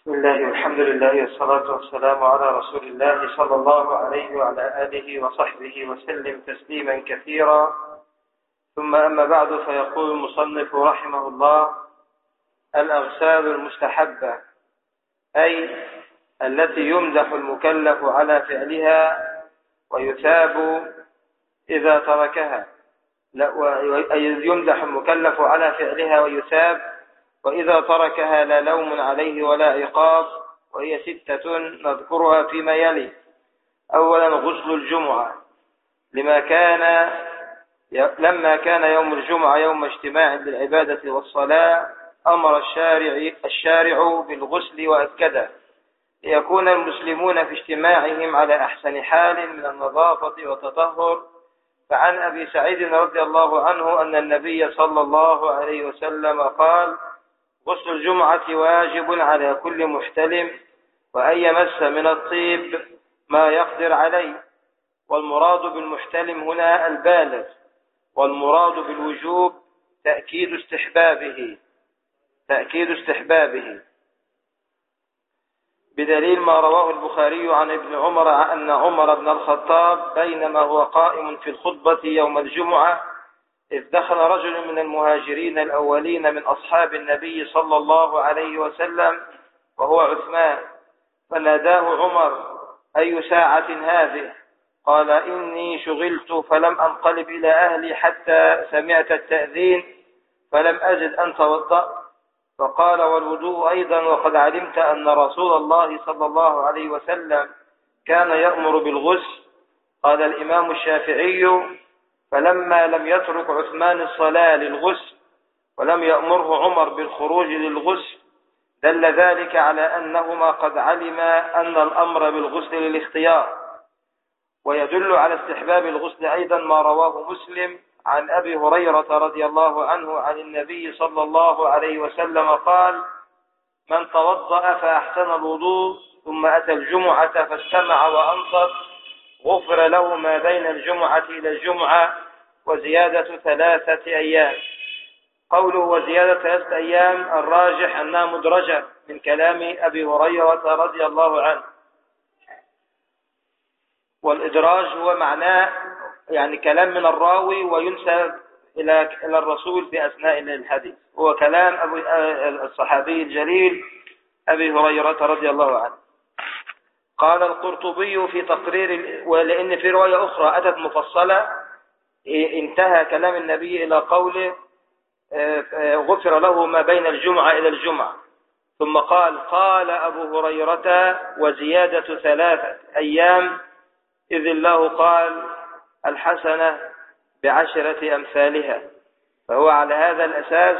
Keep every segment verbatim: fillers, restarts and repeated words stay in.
بسم الله والحمد لله والصلاة والسلام على رسول الله صلى الله عليه وعلى آله وصحبه وسلم تسليما كثيرا. ثم أما بعد، فيقول المصنف رحمه الله: الأغسال المستحبة، أي التي يمدح المكلف على فعلها ويثاب إذا تركها، أي يمدح المكلف على فعلها ويثاب، وإذا تركها لا لوم عليه ولا عقاب. وهي ستة نذكرها فيما يلي. أولا، غسل الجمعة، لما كان لما كان يوم الجمعة يوم اجتماع للعبادة والصلاة، أمر الشارع الشارع بالغسل وأكده، ليكون المسلمون في اجتماعهم على أحسن حال من النظافة والتطهر. فعن أبي سعيد رضي الله عنه أن النبي صلى الله عليه وسلم قال: غسل الجمعة واجب على كل محتلم، وأن يمس من الطيب ما يقدر عليه. والمراد بالمحتلم هنا البالغ، والمراد بالوجوب تأكيد استحبابه تأكيد استحبابه بدليل ما رواه البخاري عن ابن عمر أن عمر بن الخطاب بينما هو قائم في الخطبة يوم الجمعة، إذ دخل رجل من المهاجرين الأولين من أصحاب النبي صلى الله عليه وسلم وهو عثمان، فناداه عمر: أي ساعة هذه؟ قال: إني شغلت فلم أنقلب إلى أهلي حتى سمعت التأذين فلم أجد أن توضأ. فقال: والوضوء أيضا، وقد علمت أن رسول الله صلى الله عليه وسلم كان يأمر بالغسل. قال الإمام الشافعي: فلما لم يترك عثمان الصلاة للغسل ولم يأمره عمر بالخروج للغسل، دل ذلك على أنهما قد علما أن الأمر بالغسل للاختيار. ويدل على استحباب الغسل أيضا ما رواه مسلم عن أبي هريرة رضي الله عنه عن النبي صلى الله عليه وسلم قال: من توضأ فأحسن الوضوء ثم أتى الجمعة فاستمع وأنصت، غفر له ما بين الجمعة إلى الجمعة، وزيادة ثلاثة أيام. قوله وزيادة ثلاثة أيام الراجح أنها مدرجة من كلام أبي هريرة رضي الله عنه. والإدراج هو معناه يعني كلام من الراوي وينسب إلى إلى الرسول في أثناء الحديث، هو كلام أبو الصحابي الجليل أبي هريرة رضي الله عنه. قال القرطبي في تقرير، ولأن في رواية أخرى أتت مفصلة، انتهى كلام النبي إلى قوله: غفر له ما بين الجمعة إلى الجمعة. ثم قال: قال أبو هريرة: وزيادة ثلاثة أيام، إذ الله قال: الحسنة بعشرة أمثالها. فهو على هذا الأساس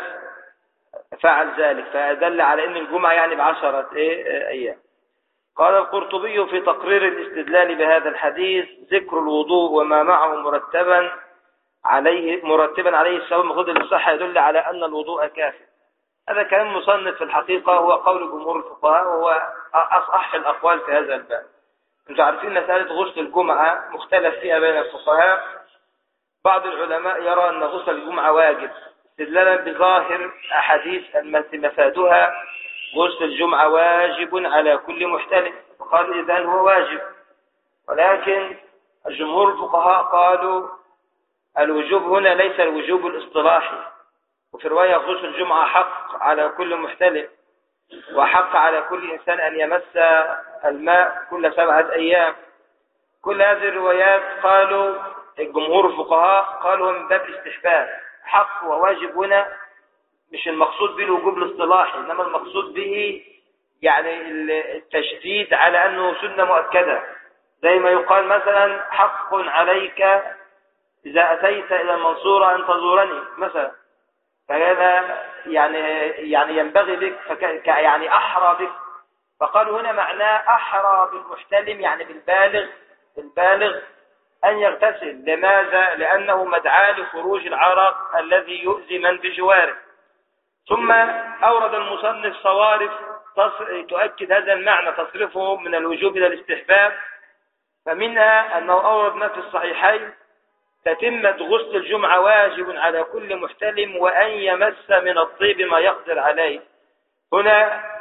فعل ذلك، فدل على أن الجمعة يعني بعشرة أيام. قال القرطبي في تقرير الاستدلال بهذا الحديث: ذكر الوضوء وما معه مرتبا عليه مرتبا عليه السبب مخذ للصحة يدل على أن الوضوء كافي. هذا كلام مصنف في الحقيقة هو قول جمهور الفقهاء، وهو أصح الأقوال في هذا الباب. أنتم عارفين مسألة غسل الجمعة مختلف فيها بين الفقهاء. بعض العلماء يرى أن غسل الجمعة واجب استدلالا بظاهر أحاديث مفادها غسل الجمعة واجب على كل محتلم، وقال إذن هو واجب. ولكن الجمهور الفقهاء قالوا الوجوب هنا ليس الوجوب الاصطلاحي، وفي رواية غسل الجمعة حق على كل محتلم، وحق على كل إنسان أن يمس الماء كل سبعة أيام. كل هذه الروايات قالوا الجمهور الفقهاء قالوا من باب الاستحباب. حق وواجب هنا مش المقصود به الوجوب الاصطلاحي، إنما المقصود به يعني التشديد على أنه سنة مؤكدة، زي ما يقال مثلا: حق عليك إذا أتيت إلى المنصورة أن تزورني مثلا، فهذا يعني يعني ينبغي بك، فك يعني أحرى بك. فقالوا هنا معناه أحرى بالمحتلم يعني بالبالغ البالغ أن يغتسل. لماذا؟ لأنه مدعاة لخروج العرق الذي يؤذي من بجواره. ثم أورد المصنف صوارف تؤكد هذا المعنى، تصرفه من الوجوب إلى الاستحباب. فمنها أنه أورد ما في الصحيحين: تتمة غسل الجمعة واجب على كل محتلم، وأن يمس من الطيب ما يقدر عليه. هنا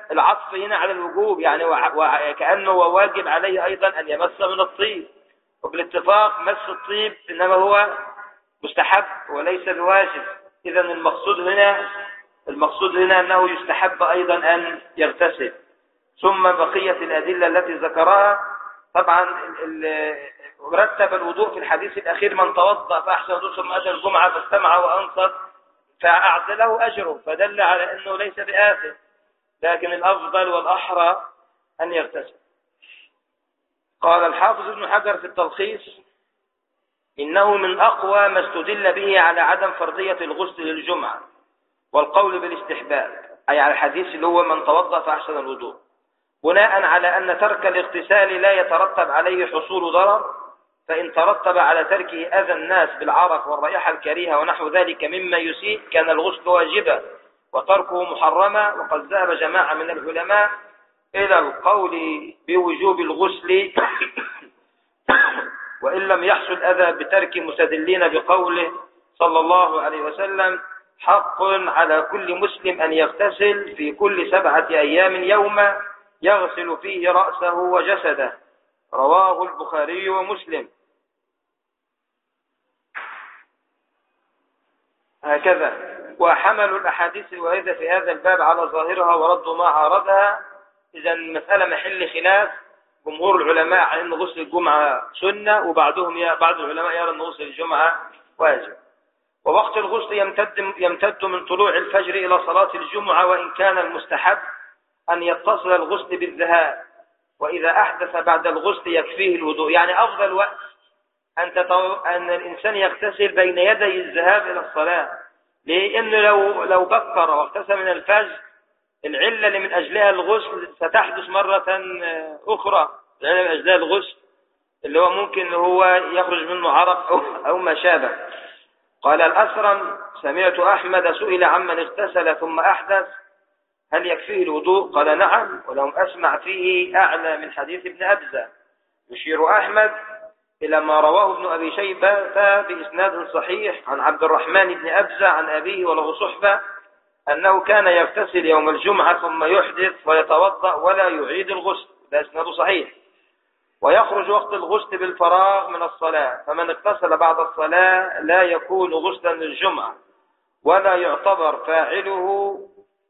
العطف هنا على الوجوب، يعني وكأنه واجب عليه أيضا أن يمس من الطيب، وبالاتفاق مس الطيب إنما هو مستحب وليس بواجب. إذا المقصود هنا المقصود هنا أنه يستحب أيضا أن يغتسل. ثم بقية الأدلة التي ذكرها طبعا رتب الوضوء في الحديث الأخير: من توضأ فأحسن وضوء ثم أتى الجمعة فاستمع وأنصت فأعد له أجره، فدل على أنه ليس بآثم، لكن الأفضل والأحرى أن يغتسل. قال الحافظ ابن حجر في التلخيص: إنه من أقوى ما استدل به على عدم فرضية الغسل للجمعة والقول بالاستحباب، أي على الحديث اللي هو من توضأ فأحسن الوضوء، بناء على أن ترك الاغتسال لا يترتب عليه حصول ضرر، فإن ترتب على تركه أذى الناس بالعرق والرائحة الكريهة ونحو ذلك مما يسيء كان الغسل واجبا وتركه محرما. وقد ذهب جماعة من العلماء إلى القول بوجوب الغسل وإن لم يحصل أذى بترك، مستدلين بقوله صلى الله عليه وسلم: حق على كل مسلم أن يغتسل في كل سبعة أيام يوما يغسل فيه رأسه وجسده، رواه البخاري ومسلم. هكذا وحملوا الأحاديث الواردة في هذا الباب على ظاهرها وردوا ما عارضها. إذا المسألة محل خلاف. جمهور العلماء على أن غسل الجمعة سنة، وبعضهم بعض العلماء يرى أن غسل الجمعة واجب. ووقت الغسل يمتد يمتد من طلوع الفجر إلى صلاة الجمعة، وإن كان المستحب أن يتصل الغسل بالذهاب، وإذا أحدث بعد الغسل يكفيه الوضوء. يعني أفضل وقت أن, تطو... أن الإنسان يغتسل بين يدي الذهاب إلى الصلاة، لأنه لو لو بكر واغتسل من الفجر العلة اللي من أجلها الغسل ستحدث مرة أخرى، العلة من أجلها الغسل اللي هو ممكن هو يخرج منه عرق أو, أو ما شابه. قال الأسرم: سمعت أحمد سئل عمن اغتسل ثم أحدث هل يكفيه الوضوء؟ قال نعم، ولم أسمع فيه أعلى من حديث ابن أبزة. يشير أحمد إلى ما رواه ابن أبي شيبة بإسناد صحيح عن عبد الرحمن بن أبزة عن أبيه وله صحبة أنه كان يغتسل يوم الجمعة ثم يحدث ويتوضأ ولا يعيد الغسل، ده إسناد صحيح. ويخرج وقت الغسل بالفراغ من الصلاة، فمن اغتسل بعد الصلاة لا يكون غسلا للجمعة ولا يعتبر فاعله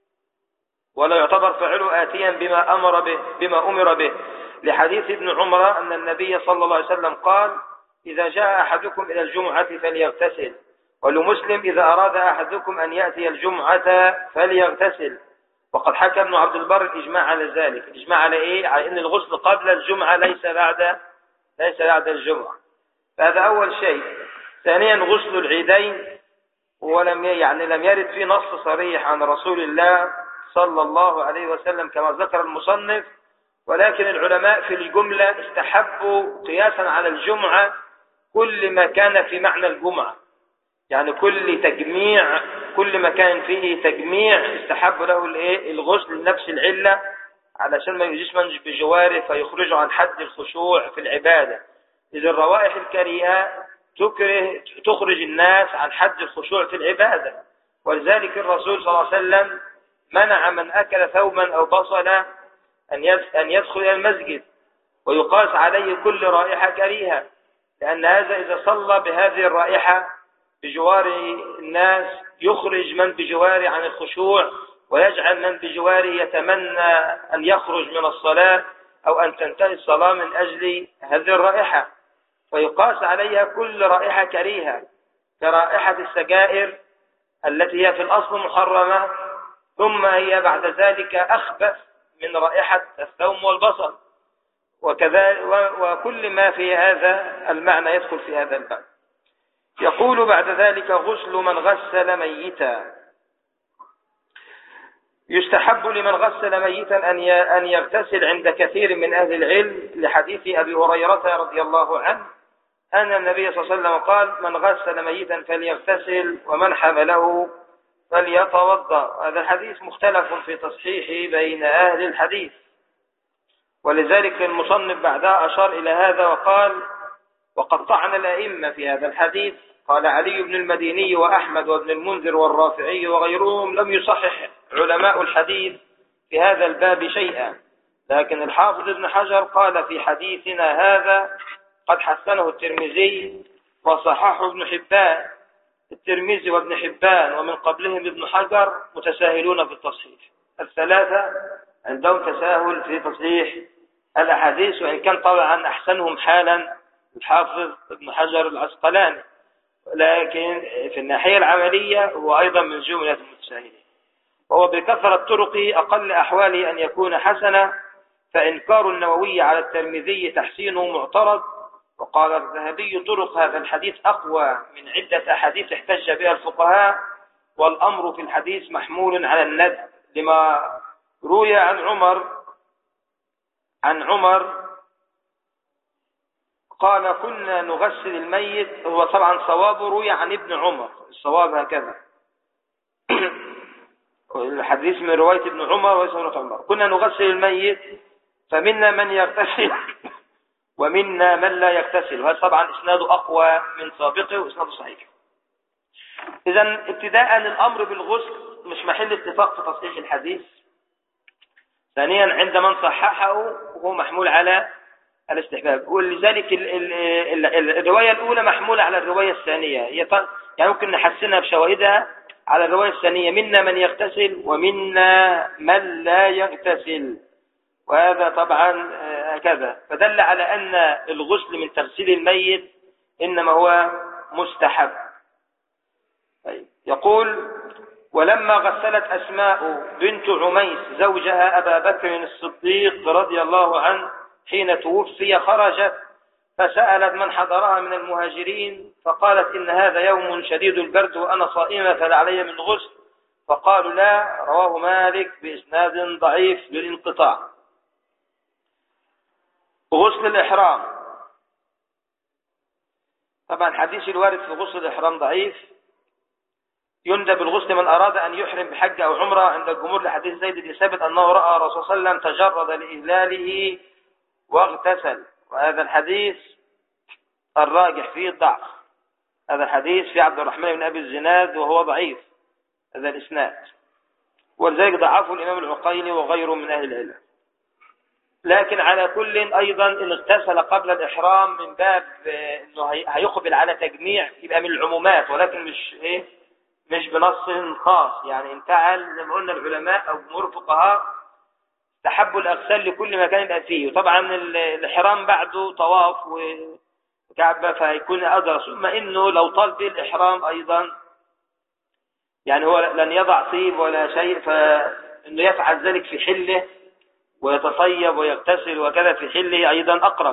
ولا يعتبر فاعله آتيا بما أمر به بما أمر به لحديث ابن عمر أن النبي صلى الله عليه وسلم قال: إذا جاء أحدكم إلى الجمعة فليغتسل. ولمسلم: إذا أراد أحدكم أن يأتي الجمعة فليغتسل. وقد حكى ابن عبد البر الإجماع على ذلك. الإجماع على إيه؟ على أن الغسل قبل الجمعة ليس بعد ليس بعد الجمعة. فهذا أول شيء. ثانيا غسل العيدين، ولم يعني لم يرد فيه نص صريح عن رسول الله صلى الله عليه وسلم كما ذكر المصنف، ولكن العلماء في الجملة استحبوا قياسا على الجمعة كل ما كان في معنى الجمعة، يعني كل تجميع كل ما كان فيه تجميع استحب له الايه الغسل لنفس العلة، علشان ما يجيش من بجواره فيخرجوا عن حد الخشوع في العبادة. إذا الروائح الكريهة تكره تخرج الناس عن حد الخشوع في العبادة، ولذلك الرسول صلى الله عليه وسلم منع من أكل ثوما أو بصلا أن يدخل إلى المسجد، ويقاس عليه كل رائحة كريهة، لأن هذا إذا صلى بهذه الرائحة بجوار الناس يخرج من بجواره عن الخشوع، ويجعل من بجواره يتمنى أن يخرج من الصلاة أو أن تنتهي الصلاة من أجل هذه الرائحة، فيقاس عليها كل رائحة كريهة كرائحة السجائر التي هي في الأصل محرمة، ثم هي بعد ذلك أخبث من رائحة الثوم والبصل، وكذا وكل ما في هذا المعنى يدخل في هذا الباب. يقول بعد ذلك: غسل من غسل ميتا. يستحب لمن غسل ميتا أن يغتسل عند كثير من أهل العلم لحديث أبي هريرة رضي الله عنه أن النبي صلى الله عليه وسلم قال: من غسل ميتا فليغتسل ومن حمله فليتوضأ. هذا الحديث مختلف في تصحيحه بين أهل الحديث، ولذلك المصنف بعدها أشار إلى هذا وقال: وقد طعن الأئمة في هذا الحديث. قال علي بن المديني وأحمد وابن المنذر والرافعي وغيرهم: لم يصحح علماء الحديث في هذا الباب شيئا، لكن الحافظ ابن حجر قال في حديثنا هذا قد حسنه الترمذي وصححه ابن حبان. الترمذي وابن حبان ومن قبلهم ابن حجر متساهلون في التصحيح، الثلاثة عندهم تساهل في تصحيح الأحاديث، وإن كان طبعا أحسنهم حالا الحافظ ابن حجر العسقلاني، لكن في الناحية العملية هو أيضا من جملة المتساهلين. وهو بكثرة الطرق أقل أحواله أن يكون حسنا، فإنكار النووي على الترمذي تحسينه معترض. وقال الذهبي طرق هذا الحديث أقوى من عدة أحاديث احتج بها الفقهاء، والأمر في الحديث محمول على الندب لما روي عن عمر عن عمر قال كنا نغسل الميت. هو طبعا صوابه روي عن ابن عمر، الصواب هكذا الحديث من رواية ابن عمر ويسمى عمر. كنا نغسل الميت فمنا من يغتسل ومنا من لا يغتسل، وهذا طبعا اسناده أقوى من سابقه واسناده صحيح. إذن ابتداء الأمر بالغسل مش محل اتفاق في تصحيح الحديث. ثانيا عند من صححه وهو محمول على الاستحباب، ولذلك ال ال ال الرواية الأولى محمولة على الرواية الثانية، يعني ممكن نحسنها بشواهدها على الرواية الثانية، منا من يغتسل ومنا من لا يغتسل، وهذا طبعا هكذا، فدل على أن الغسل من تغسيل الميت إنما هو مستحب. يقول ولما غسلت أسماء بنت عميس زوجها أبا بكر الصديق رضي الله عنه حين توفي خرجت فسألت من حضرها من المهاجرين فقالت إن هذا يوم شديد البرد وأنا صائمة فلا علي من غسل، فقالوا لا. رواه مالك بإسناد ضعيف للانقطاع. غسل الإحرام، طبعا حديث الوارد في غسل الإحرام ضعيف. يندب الغسل من أراد أن يحرم بحج أو عمرة عند الجمهور لحديث زيد بن ثابت أنه رأى الرسول صلى الله عليه وسلم تجرد لإهلاله واغتسل، وهذا الحديث الراجح فيه الضعف. هذا الحديث في عبد الرحمن بن أبي الزناد وهو ضعيف هذا الإسناد، ولذلك ضعفه الإمام العقيلي وغيره من أهل العلم. لكن على كل أيضا إن اغتسل قبل الإحرام من باب إنه هيقبل على تجميع يبقى من العمومات، ولكن مش إيه مش بنص خاص. يعني ان فعل زي ما قلنا العلماء أو جمهور الفقهاء تحبوا الأغسال لكل مكان يبقى فيه، وطبعا الإحرام بعده طواف وكعبة فهيكون أدرس، ثم إنه لو طال به الإحرام أيضا يعني هو لن يضع طيب ولا شيء، فإنه يفعل ذلك في حله ويتطيب ويغتسل وكذا في حله أيضا أقرب.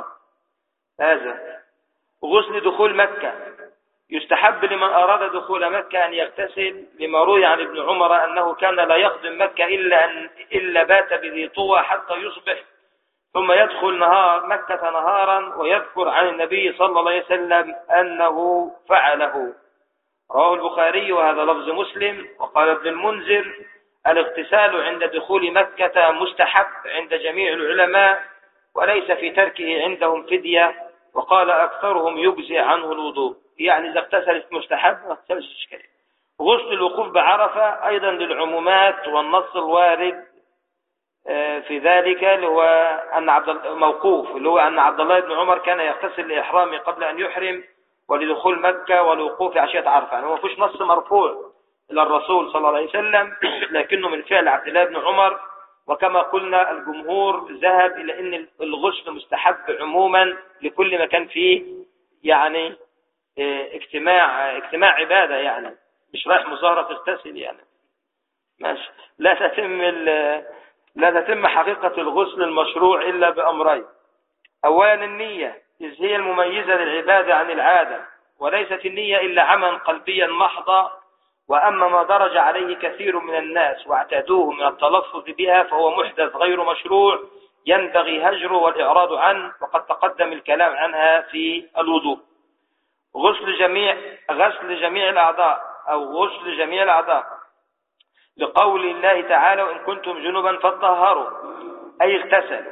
هذا غسل دخول مكة، يستحب لمن أراد دخول مكة أن يغتسل لما روي عن ابن عمر أنه كان لا يقدم مكة إلا, أن إلا بات بذي طوى حتى يصبح ثم يدخل نهار مكة نهارا ويذكر عن النبي صلى الله عليه وسلم أنه فعله. رواه البخاري وهذا لفظ مسلم. وقال ابن المنذر الاغتسال عند دخول مكة مستحب عند جميع العلماء وليس في تركه عندهم فدية، وقال أكثرهم يجزي عنه الوضوء، يعني إذا اغتسلت مستحب ما اغتسلش إشكالية. غسل الوقوف بعرفة أيضا للعمومات، والنص الوارد في ذلك اللي هو أن عبد موقوف اللي هو أن عبد الله بن عمر كان يغتسل لإحرامه قبل أن يحرم ولدخول مكة والوقوف عشية عرفة، يعني ما فيش نص مرفوع إلى الرسول صلى الله عليه وسلم، لكنه من فعل عبد الله بن عمر. وكما قلنا الجمهور ذهب إلى أن الغسل مستحب عموما لكل ما كان فيه يعني اجتماع اجتماع عبادة، يعني مش رايح مظاهرة تغتسل يعني ماشي. لا تتم لا تتم حقيقة الغسل المشروع إلا بأمرين: أولا النية، إذ هي المميزة للعبادة عن العادة، وليست النية إلا عملا قلبيا محضا. وأما ما درج عليه كثير من الناس واعتادوه من التلفظ بها فهو محدث غير مشروع ينبغي هجره والإعراض عنه، وقد تقدم الكلام عنها في الوضوء. غسل جميع غسل جميع الأعضاء أو غسل جميع الأعضاء لقول الله تعالى: وإن كنتم جنبا فطهروا، أي اغتسلوا.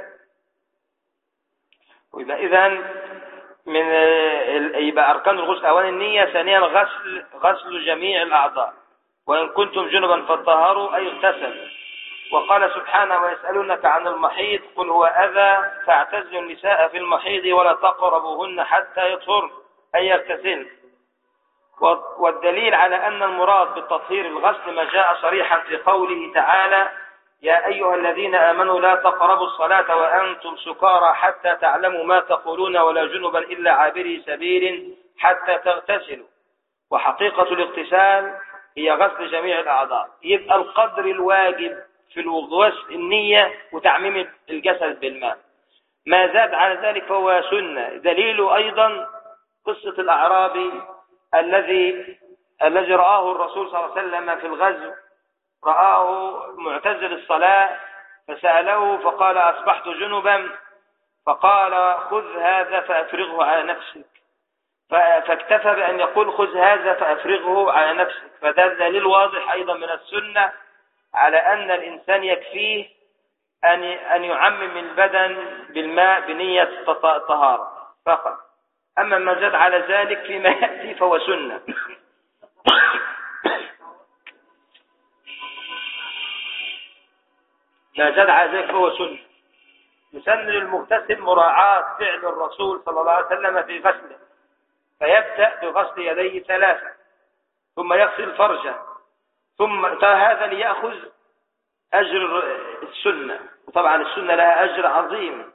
ويبقى إذن من يبقى أركان الغسل أولا النية، ثانيا غسل غسل جميع الأعضاء. وإن كنتم جنبا فطهروا أي اغتسلوا. وقال سبحانه ويسألونك عن المحيض قل هو أذى فاعتزلوا النساء في المحيض ولا تقربوهن حتى يطهرن أي يغتسلن. والدليل على أن المراد بالتطهير الغسل ما جاء صريحا في قوله تعالى يا أيها الذين آمنوا لا تقربوا الصلاة وأنتم سكارى حتى تعلموا ما تقولون ولا جنبا إلا عابري سبيل حتى تغتسلوا. وحقيقة الاغتسال هي غسل جميع الأعضاء. يبقى القدر الواجب في الوضوء النية وتعميم الجسد بالماء، ما زاد على ذلك فهو سنة. دليله أيضا قصة الأعرابي الذي الذي رآه الرسول صلى الله عليه وسلم في الغزو، رآه معتزل الصلاة فسأله فقال أصبحت جنبا، فقال خذ هذا فأفرغه على نفسك، فاكتفى بأن يقول خذ هذا فأفرغه على نفسك. فده دليل واضح أيضا من السنة على أن الإنسان يكفيه أن أن يعمم البدن بالماء بنية طهارة فقط. أما ما زاد على ذلك فيما يأتي فهو سنة. ما زاد على ذلك فهو سنة. يسن للمغتسل مراعاة فعل الرسول صلى الله عليه وسلم في غسله، فيبدأ بغسل يديه ثلاثة ثم يغسل فرجه، ثم هذا ليأخذ أجر السنة. وطبعا السنة لها أجر عظيم،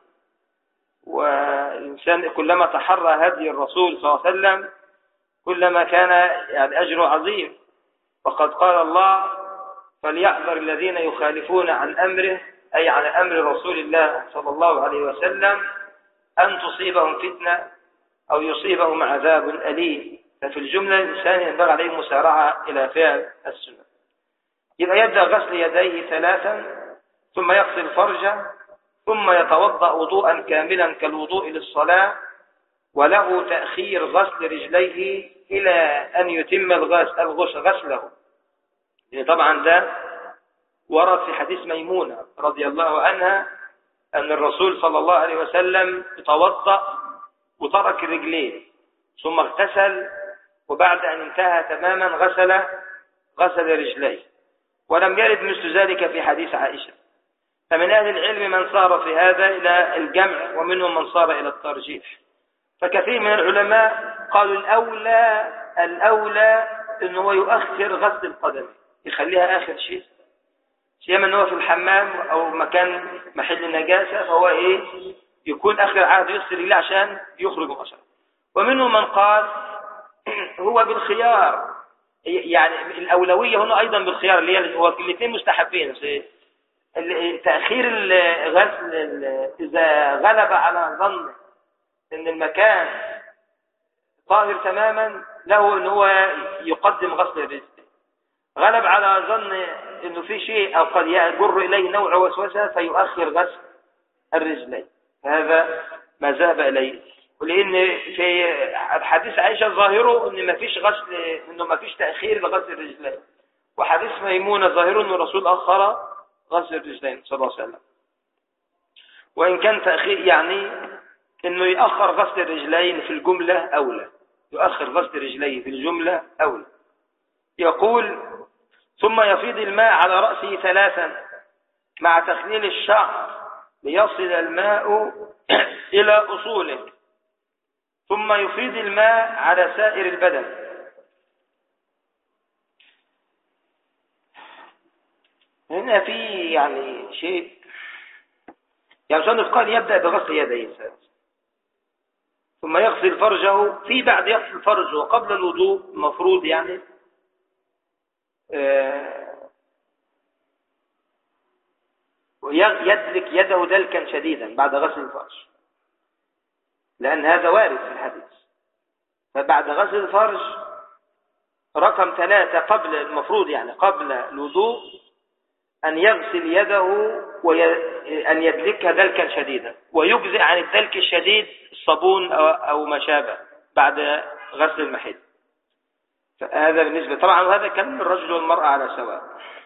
والإنسان كلما تحرى هدي الرسول صلى الله عليه وسلم كلما كان يعني أجره عظيم. وقد قال الله فليحذر الذين يخالفون عن أمره أي عن أمر رسول الله صلى الله عليه وسلم أن تصيبهم فتنة أو يصيبهم عذاب أليم. ففي الجملة الإنسان ينبغي عليه مسارعة إلى فعل السنة. يبقى يبدأ غسل يديه ثلاثا ثم يغسل فرجه ثم يتوضأ وضوءا كاملا كالوضوء للصلاة، وله تأخير غسل رجليه إلى أن يتم الغسل غسله. يعني طبعا ده ورد في حديث ميمونة رضي الله عنها أن الرسول صلى الله عليه وسلم توضأ وترك رجليه ثم اغتسل، وبعد أن انتهى تماما غسل غسل رجليه، ولم يرد مثل ذلك في حديث عائشة. فمن أهل العلم من صار في هذا إلى الجمع ومنهم من صار إلى الترجيح. فكثير من العلماء قالوا الأولى الأولى أنه يؤخر غسل القدم، يخليها آخر شيء، سيما أنه في الحمام أو مكان محل نجاسة فهو إيه يكون آخر عهد يغسل رجله عشان يخرج مباشرة. ومنهم من قال هو بالخيار، يعني الأولوية هنا أيضا بالخيار اللي هي هو الاثنين مستحبين. تأخير الغسل إذا غلب على ظن أن المكان طاهر تماما له أن هو يقدم غسل الرجل، غلب على ظن أنه في شيء أو قد يجر إليه نوع وسوسة فيؤخر غسل الرجلين. هذا ما ذهب إليه، ولأن في حديث عائشة ظاهره أن ما فيش غسل، أنه ما فيش تأخير لغسل الرجلين، وحديث ميمونة ظاهره أن الرسول أخر غسل الرجلين صلى الله عليه وسلم. وإن كان تأخير يعني أنه يأخر غسل الرجلين في الجملة أولى، يؤخر غسل الرجلين في الجملة أولى. يقول ثم يفيض الماء على رأسه ثلاثا مع تخليل الشعر ليصل الماء إلى أصوله، ثم يفيض الماء على سائر البدن. هنا في يعني شيء يعني صنف قال يبدأ بغسل يديه ثم يغسل فرجه، في بعد يغسل فرجه قبل الوضوء المفروض يعني يدلك يده دلكا شديدا بعد غسل الفرج، لأن هذا وارد في الحديث. فبعد غسل الفرج رقم ثلاثة قبل المفروض يعني قبل الوضوء أن يغسل يده وأن يدلكها دلكا شديدا، ويجزئ عن الدلك الشديد الصابون أو ما شابه بعد غسل المحيط. فهذا بالنسبة طبعا، وهذا كان الرجل والمرأة على سواء.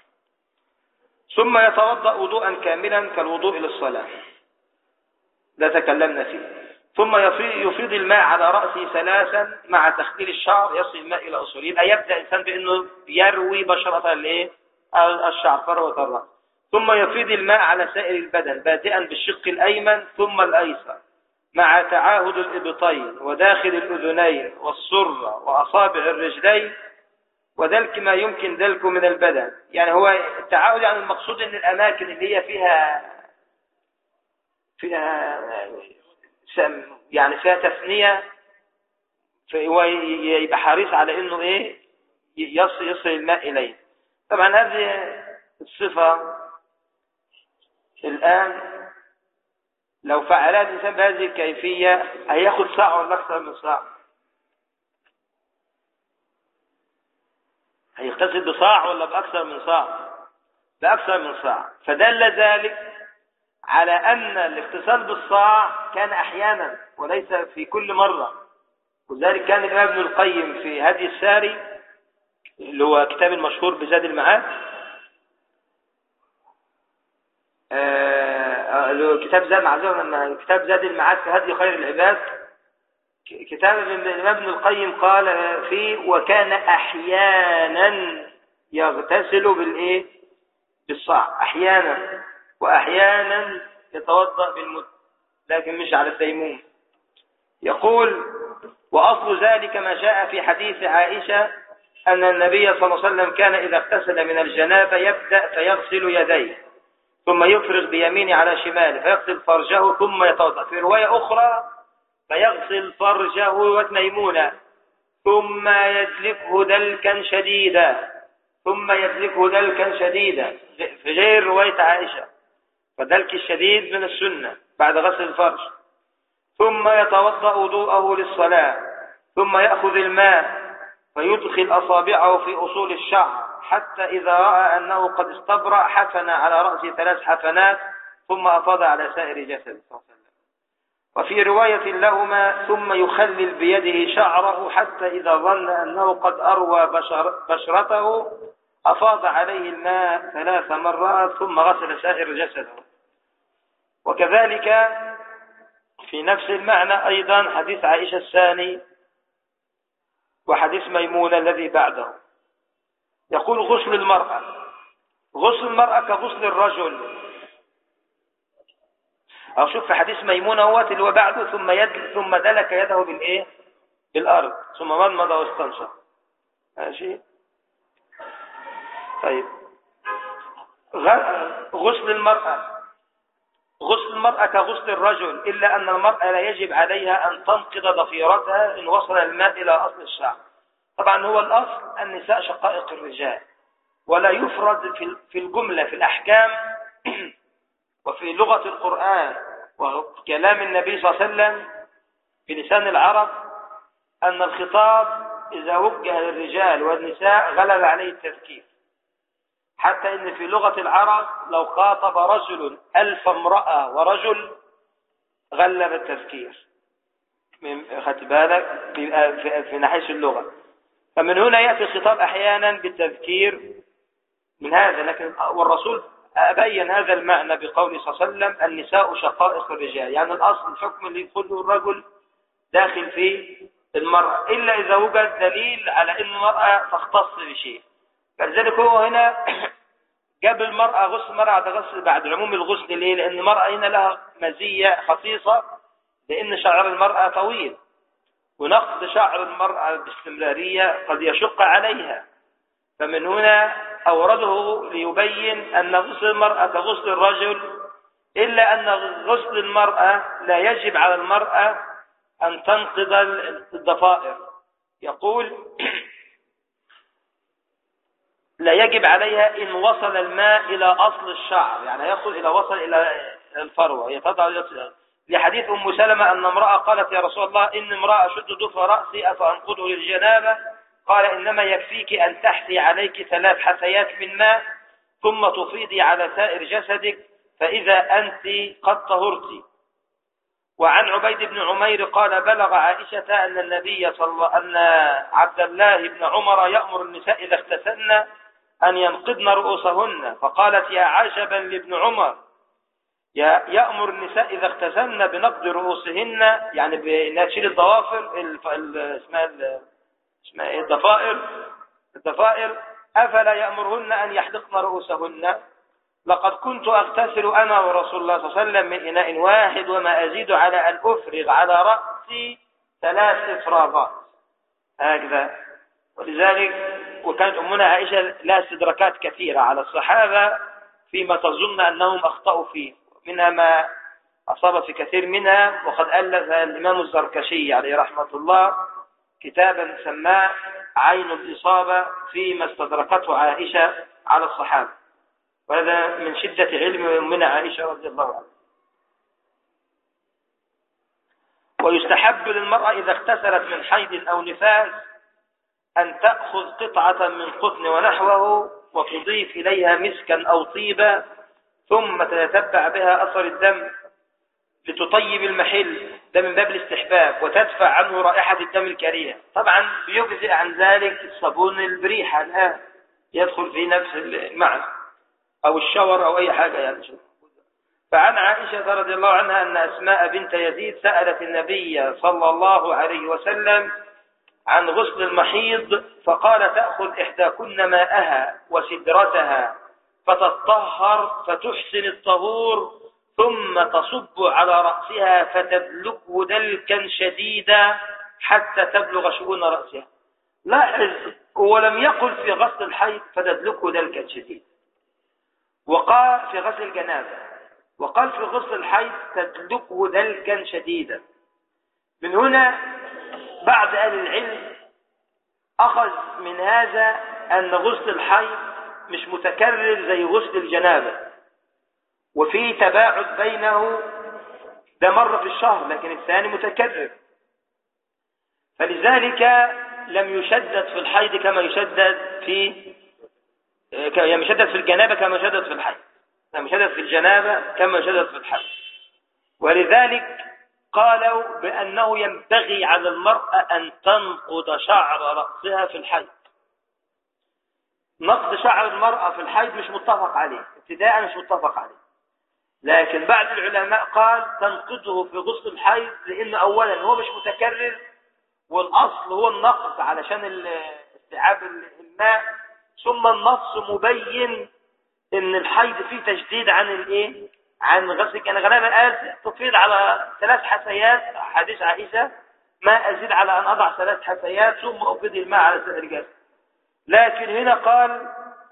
ثم يتوضأ وضوءا كاملا كالوضوء للصلاة، لا تكلمنا فيه. ثم يفيض الماء على رأسه ثلاثا مع تخليل الشعر يصل الماء إلى أصوله. يبقى يبدأ الإنسان بأنه يروي بشرة الإيه الشعر فروة الرأس، ثم يفيض الماء على سائر البدن بادئا بالشق الأيمن ثم الأيسر مع تعاهد الإبطين وداخل الأذنين والسرة وأصابع الرجلين وذلك ما يمكن ذلك من البدن. يعني هو التعاهد يعني المقصود أن الأماكن اللي هي فيها فيها يعني فيها تثنية هو يبقى حريص على أنه إيه يصل يصل الماء إليه. طبعا هذه الصفة الآن لو فعلها الإنسان بهذه الكيفية هياخد ساعة ولا أكثر من ساعة، هيغتسل بصاع ولا بأكثر من صاع؟ بأكثر من صاع. فدل ذلك على أن الاغتسال بالصاع كان أحيانا وليس في كل مرة. وذلك كان الإمام ابن القيم في هدي الساري اللي هو كتاب المشهور بزاد المعاد، آه كتاب زاد معذرة كتاب زاد المعاد في هدي خير العباد، كتاب الإمام ابن القيم قال فيه وكان أحيانا يغتسل بالإيه؟ بالصاع أحيانا، وأحيانا يتوضأ بالمد، لكن مش على التيمم. يقول وأصل ذلك ما جاء في حديث عائشة أن النبي صلى الله عليه وسلم كان إذا اغتسل من الجنابة يبدأ فيغسل يديه ثم يفرغ بيمينه على شماله فيغسل فرجه ثم يتوضأ. في رواية أخرى فيغسل فرجه وميمونة ثم يدلكه دلكا شديدا ثم يدلكه دلكا شديدا في غير رواية عائشة. فدلك الشديد من السنة بعد غسل الفرج. ثم يتوضأ وضوءه للصلاة ثم يأخذ الماء فيدخل أصابعه في أصول الشعر حتى إذا رأى أنه قد استبرأ حفن على رأسه ثلاث حفنات ثم أفاض على سائر جسده. وفي رواية لهما ثم يخلل بيده شعره حتى إذا ظن أنه قد أروى بشر بشرته أفاض عليه الماء ثلاث مرات ثم غسل سائر جسده. وكذلك في نفس المعنى أيضا حديث عائشة الثاني وحديث ميمونة الذي بعده. يقول غسل المرأة غسل المرأة كغسل الرجل. أو شوف في حديث ميمونة هو اللي هو بعده ثم يد ثم دلك يده بالإيه؟ بالأرض ثم مضمض واستنشق. ماشي. طيب غسل المرأة غسل المرأة كغسل الرجل إلا أن المرأة لا يجب عليها أن تنقض ضفيرتها إن وصل الماء إلى أصل الشعر. طبعا هو الأصل النساء شقائق الرجال، ولا يفرض في الجملة في الأحكام وفي لغة القرآن وكلام النبي صلى الله عليه وسلم بلسان العرب أن الخطاب إذا وجه للرجال والنساء غلب عليه التفكير، حتى إن في لغة العرب لو خاطب رجل ألف امرأة ورجل غلب التفكير. خدت بالك في نحيث اللغة. فمن هنا يأتي الخطاب أحيانا بالتذكير من هذا، لكن والرسول أبين هذا المعنى بقوله صلى الله عليه وسلم النساء شقائق الرجال، يعني الأصل الحكم اللي يدخله الرجل داخل في المرأة إلا إذا وجد دليل على أن المرأة تختص بشيء. فلذلك هو هنا جاب المرأة غسل المرأة بعد غسل بعد عموم الغسل. ليه؟ لأن المرأة هنا لها مزية خصيصة لأن شعر المرأة طويل، ونقض شعر المرأة باستمرارية قد يشق عليها. فمن هنا أورده ليبين أن غسل المرأة كغسل الرجل إلا أن غسل المرأة لا يجب على المرأة أن تنقض الضفائر. يقول لا يجب عليها إن وصل الماء إلى أصل الشعر، يعني يصل إلى وصل إلى الفروة يتضع. لحديث أم سلمة أن امرأة قالت يا رسول الله إن امرأة شد ضفر رأسي أفأنقضه للجنابة؟ قال إنما يكفيك أن تحثي عليك ثلاث حثيات من ماء ثم تفيضي على سائر جسدك فإذا أنت قد طهرت. وعن عبيد بن عمير قال بلغ عائشة أن النبي صلى الله أن عبد الله بن عمر يأمر النساء إذا اغتسلن أن ينقضن رؤوسهن، فقالت يا عجبا لابن عمر يأمر النساء إذا اغتسلن بنقض رؤوسهن، يعني بنشيل الضوافر اسمها اسمها ايه الضفائر الضفائر أفلا يأمرهن أن يحلقن رؤوسهن؟ لقد كنت أغتسل أنا ورسول الله صلى الله عليه وسلم من إناء واحد وما أزيد على أن أفرغ على رأسي ثلاث إفراغات هكذا. ولذلك وكانت أمنا عائشة لها استدراكات كثيرة على الصحابة فيما تظن أنهم أخطأوا فيه، منها ما أصاب في كثير منها. وقد ألف الإمام الزركشي عليه رحمة الله كتابا سماه عين الإصابة فيما استدركته عائشة على الصحابة، وهذا من شدة علم أمنا عائشة رضي الله عنها. ويستحب للمرأة إذا اغتسلت من حيض أو نفاس أن تأخذ قطعة من قطن ونحوه وتضيف إليها مسكا أو طيبا، ثم تتتبع بها أثر الدم لتطيب المحل، ده من باب الاستحباب، وتدفع عنه رائحة الدم الكريهة. طبعا بيجزئ عن ذلك الصابون البريحة الآن يدخل في نفس المعنى، أو الشاور أو أي حاجة يعني. فعن عائشة رضي الله عنها أن أسماء بنت يزيد سألت النبي صلى الله عليه وسلم عن غسل المحيض، فقال تأخذ إحداكن ماءها وسدرتها فتطهر فتحسن الطهور، ثم تصب على رأسها فتدلكه دلكا شديدا حتى تبلغ شؤون رأسها. لاحظ ولم يقل في غسل الحيض فتدلكه دلكا شديدا، وقال في غسل الجنابة، وقال في غسل الحيض تدلكه دلكا شديدا. من هنا بعض أهل العلم أخذ من هذا أن غسل الحيض مش متكرر زي غسل الجنابة، وفي تباعد بينه، ده مرة في الشهر لكن الثاني متكرر، فلذلك لم يشدد في الحيض كما يشدد في يعني يشدد في الجنابة كما يشدد في الحيض، لم يشدد في الجنابة كما يشدد في الحيض. ولذلك قالوا بأنه ينبغي على المرأة أن تنقض شعر رأسها في الحيض. نقض شعر المرأة في الحيض مش متفق عليه، ابتداء مش متفق عليه، لكن بعض العلماء قال تنقضه في غسل الحيض، لأنه أولا هو مش متكرر، والأصل هو النقض علشان استيعاب الماء، ثم النص مبين ان الحيض فيه تجديد عن الايه عن غسل. كان غالبا قال تفيض على ثلاث حثيات، حديث عائشة ما أزيد على أن أضع ثلاث حثيات ثم أفيض الماء على سائر الجسد، لكن هنا قال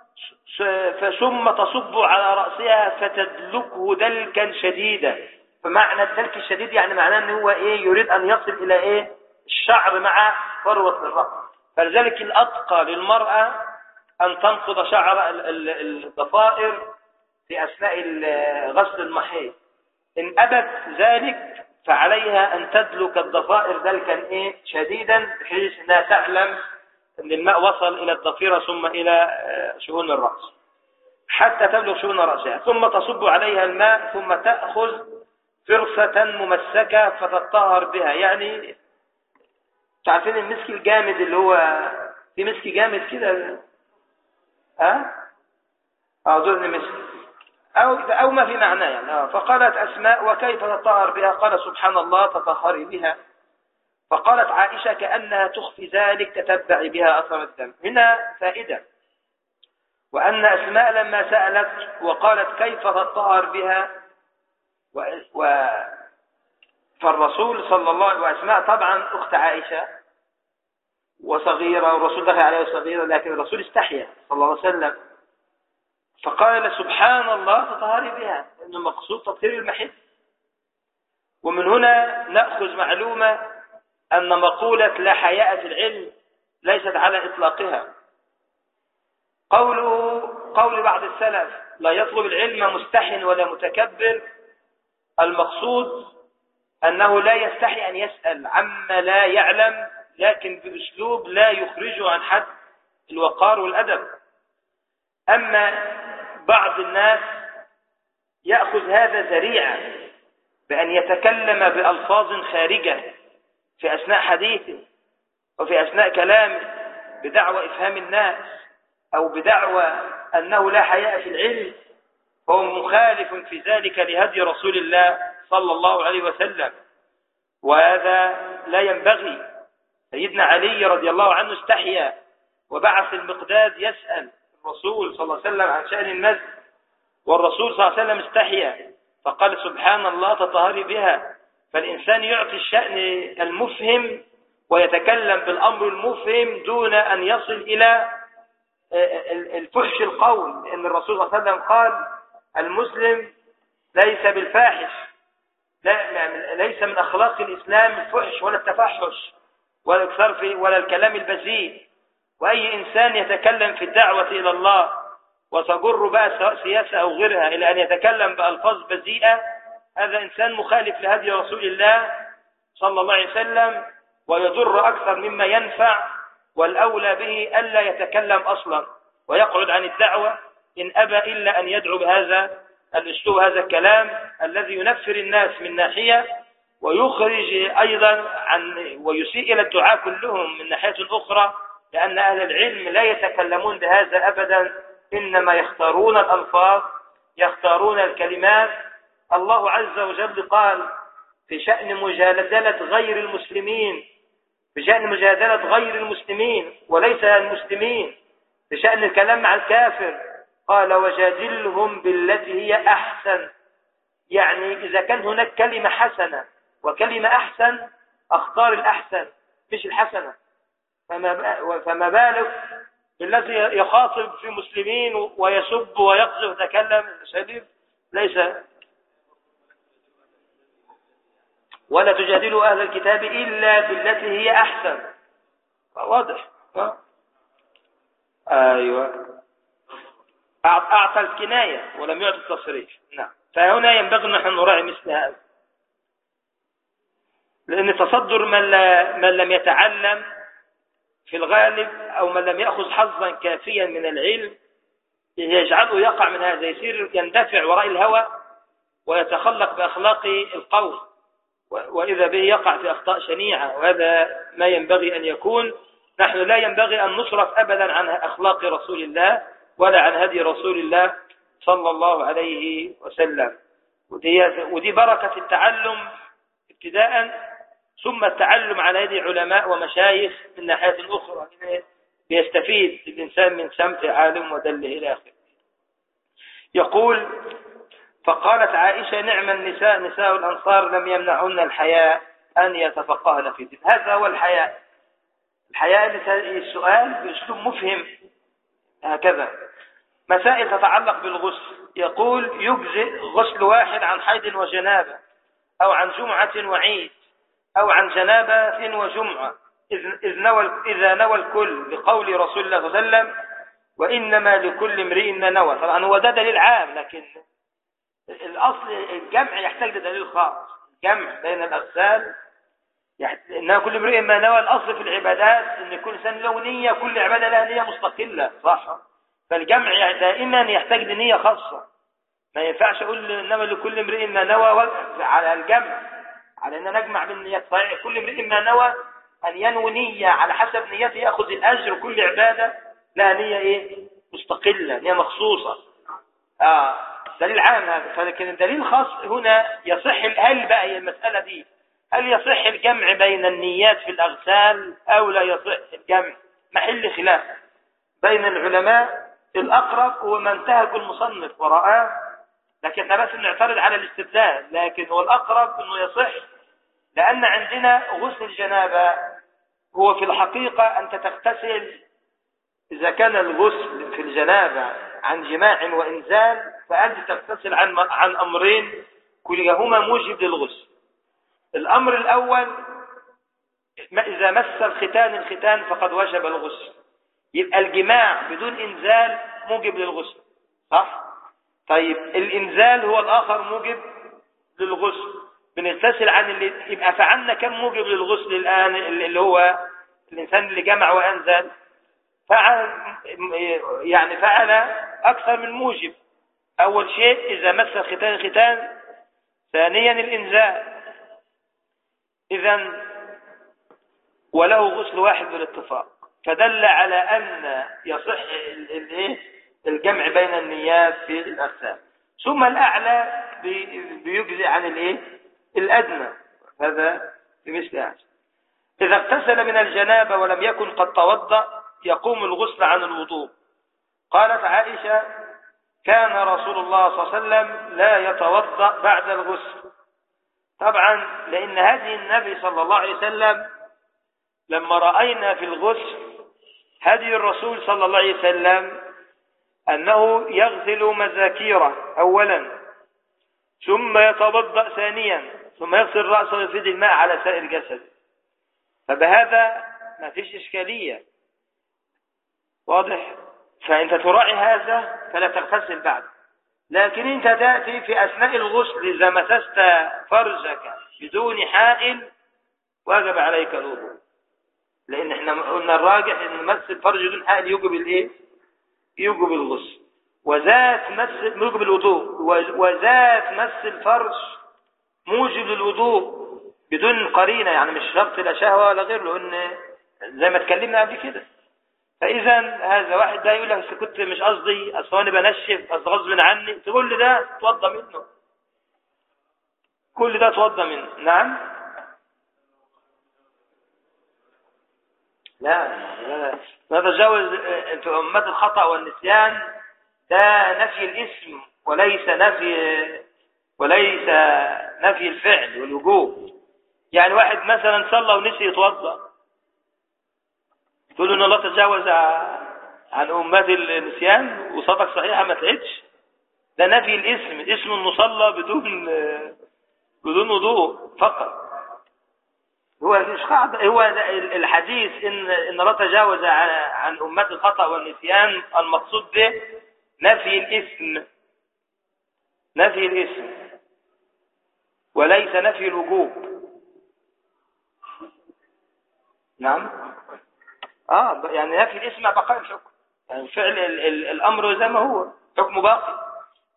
فثم تصب على رأسها فتدلكه دلكا شديدا. فمعنى الدلك الشديد يعني معناه ان هو ايه يريد ان يصل الى ايه الشعر مع فروة الرأس. فلذلك الأتقى للمرأة أن تنقض شعر الضفائر في أثناء غسل المحيض. إن أبت ذلك فعليها أن تدلك الضفائر دلكا إيه شديدا، بحيث أنها تعلم أن الماء وصل إلى الضفيرة ثم إلى شؤون الرأس حتى تبلغ شؤون رأسها، ثم تصب عليها الماء، ثم تأخذ فرصة ممسكة فتطهر بها. يعني تعرفين المسك الجامد اللي هو في مسك جامد كده، ها أظن مسك أو أو ما في معناه يعني. فقالت أسماء وكيف تطهر بها؟ قال سبحان الله تطهري بها. فقالت عائشة كأنها تخفي ذلك تتبع بها أثر الدم. هنا فائدة، وأن أسماء لما سألت وقالت كيف تطهر بها و... و... فالرسول صلى الله عليه وسلم، وأسماء طبعا أخت عائشة وصغيرة، والرسول دخل عليها صغيرة، لكن الرسول استحيا صلى الله عليه وسلم فقال سبحان الله تطهري بها، إنه مقصود تطهير المحل. ومن هنا نأخذ معلومة أن مقولة لا حياء في العلم ليست على إطلاقها. قوله قول بعض السلف لا يطلب العلم مستحن ولا متكبر، المقصود أنه لا يستحي أن يسأل عما لا يعلم، لكن بأسلوب لا يخرجه عن حد الوقار والأدب. أما بعض الناس يأخذ هذا ذريعة بأن يتكلم بألفاظ خارجة في أثناء حديثه وفي أثناء كلامه بدعوى إفهام الناس أو بدعوى أنه لا حياء في العلم، فهو مخالف في ذلك لهدي رسول الله صلى الله عليه وسلم، وهذا لا ينبغي. سيدنا علي رضي الله عنه استحيا وبعث المقداد يسأل الرسول صلى الله عليه وسلم عن شأن المسجد، والرسول صلى الله عليه وسلم استحيا فقال سبحان الله تطهري بها. فالإنسان يعطي الشأن المفهم ويتكلم بالأمر المفهم دون أن يصل إلى الفحش القول، لأن الرسول صلى الله عليه وسلم قال المسلم ليس بالفاحش، لا ليس من أخلاق الإسلام الفحش ولا التفحش ولا الصرف ولا الكلام البذيء. وأي إنسان يتكلم في الدعوة إلى الله وتجر بقى سواء سياسة أو غيرها إلى أن يتكلم بألفاظ بذيئة، هذا إنسان مخالف لهدي رسول الله صلى الله عليه وسلم ويضر أكثر مما ينفع، والأولى به ألا يتكلم أصلا ويقعد عن الدعوة إن أبى إلا أن يدعو بهذا الأسلوب، هذا الكلام الذي ينفر الناس من ناحية ويخرج أيضا عن ويسيء إلى الدعاء كلهم من ناحية أخرى، لأن أهل العلم لا يتكلمون بهذا أبدا، إنما يختارون الألفاظ يختارون الكلمات. الله عز وجل قال في شأن مجادلة غير المسلمين في شأن مجادلة غير المسلمين وليس المسلمين في شأن الكلام مع الكافر قال وجادلهم بالتي هي أحسن، يعني إذا كان هناك كلمة حسنة وكلمة أحسن أختار الأحسن مش الحسنة، فما, فما بالك بالذي يخاطب في مسلمين ويسب ويقذف ويتكلم شديد ليس. ولا تجادلوا أهل الكتاب إلا بالتي هي أحسن، واضح. أيوة أعطى الكناية ولم يعطي التصريح. نعم، فهنا ينبغي أن نحن نراعي مثل هذا، لأن تصدر من, لا من لم يتعلم في الغالب أو من لم يأخذ حظا كافيا من العلم يجعله يقع من هذا، يصير يندفع وراء الهوى ويتخلق بأخلاق القوم، وإذا به يقع في أخطاء شنيعة، وهذا ما ينبغي أن يكون. نحن لا ينبغي أن نصرف أبدا عن أخلاق رسول الله ولا عن هدي رسول الله صلى الله عليه وسلم. ودي, ودي بركة التعلم ابتداء، ثم التعلم على يد علماء ومشايخ من ناحية أخرى بيستفيد الإنسان من سمت عالم ودله إلى آخره. يقول فقالت عائشة نعم النساء نساء الأنصار لم يمنعن الحياء أن يتفقهن في الدين. هذا هو الحياء، الحياء السؤال بأسلوب مفهم هكذا. مسائل تتعلق بالغسل، يقول يجزئ غسل واحد عن حيض وجنابة أو عن جمعة وعيد أو عن جنابة وجمعة إذ نوى إذا نوى الكل بقول رسول الله صلى الله عليه وسلم وإنما لكل امرئ ما نوى. طبعا هو ده دليل عام، لكن الأصل الجمع يحتاج لدليل خاص، جمع بين الأغسال إنها كل امرئ ما نوى. الأصل في العبادات إن كل إنسان له نية، كل عبادة لها نية مستقلة، صح؟ فالجمع دائما يحتاج لنية خاصة، ما ينفعش أقول إنما لكل امرئ ما نوى على الجمع، على أن نجمع بالنيات. صحيح كل امرئ ما نوى أن ينوي نية على حسب نيته يأخذ الأجر، كل عبادة لها نية إيه؟ مستقلة، نية مخصوصة. آه دليل عام هذا. فلكن الدليل الخاص هنا يصح، هل بقى هي المسألة دي هل يصح الجمع بين النيات في الأغسال أو لا يصح الجمع؟ محل خلاف بين العلماء. الأقرب هو ما انتهج المصنف ورآه، لكن احنا بس نعترض على الاستدلال، لكن هو الأقرب أنه يصح، لأن عندنا غسل الجنابة هو في الحقيقة أنت تغتسل. إذا كان الغسل في الجنابة عن جماع وإنزال فأنت تغتسل عن عن أمرين كلهما موجب للغسل. الأمر الأول إذا مس الختان الختان فقد وجب الغسل، يبقى الجماع بدون إنزال موجب للغسل، صح؟ طيب الإنزال هو الآخر موجب للغسل، بنغتسل عن اللي يبقى فعلنا كم موجب للغسل الآن؟ اللي هو الإنسان اللي جمع وأنزل فعل، يعني فعل أكثر من موجب. أول شيء إذا مس الختان الختان، ثانيا الإنزال. إذن وله غسل واحد بالاتفاق، فدل على أن يصح الجمع بين النيات في الأغسال. ثم الأعلى بيجزئ عن الإيه؟ الأدنى، هذا بمثل هذا. إذا اغتسل من الجنابة ولم يكن قد توضأ يقوم الغسل عن الوضوء. قالت عائشة كان رسول الله صلى الله عليه وسلم لا يتوضأ بعد الغسل. طبعا لأن هدي النبي صلى الله عليه وسلم لما رأينا في الغسل هدي الرسول صلى الله عليه وسلم أنه يغسل مذاكيره أولا ثم يتوضأ ثانيا ثم يغسل رأسه ويفيض الماء على سائر جسده، فبهذا ما فيش إشكالية، واضح؟ فأنت تراعي هذا فلا تغتسل بعد. لكن أنت تأتي في أثناء الغسل إذا مسست فرجك بدون حائل واجب عليك الوضوء، لأن احنا قلنا الراجح أن مس الفرج بدون حائل يوجب الإيه؟ يوجب الغسل، وذات مس يوجب الوضوء، وذات مس الفرج موجب للوضوء بدون قرينة، يعني مش شرط لا شهوة ولا غير، لأن زي ما اتكلمنا قبل كده. فإذا هذا واحد ده يقول لك كنت مش قصدي، أصل أنا بنشف، أصل غصب عني، تقول لي ده توضى منه، كل ده توضى منه. نعم؟ لا لا لا نتجاوز في أمة الخطأ والنسيان، ده نفي الاسم وليس نفي وليس نفي الفعل والوجوب. يعني واحد مثلا صلى ونسي يتوضأ، تقول له ان الله تجاوز عن أمة النسيان وصلاتك صحيحة ما تعدش، ده نفي الاسم، الاسم المصلى بدون بدون وضوء فقط. هو مش قاعدة، هو الحديث ان ان الله تجاوز عن أمة الخطأ والنسيان المقصود به نفي الاسم، نفي الاسم وليس نفي الوجوب. نعم؟ اه يعني نفي الاسم مع بقاء الحكم، يعني فعل ال ال الامر زي ما هو، حكم باقي.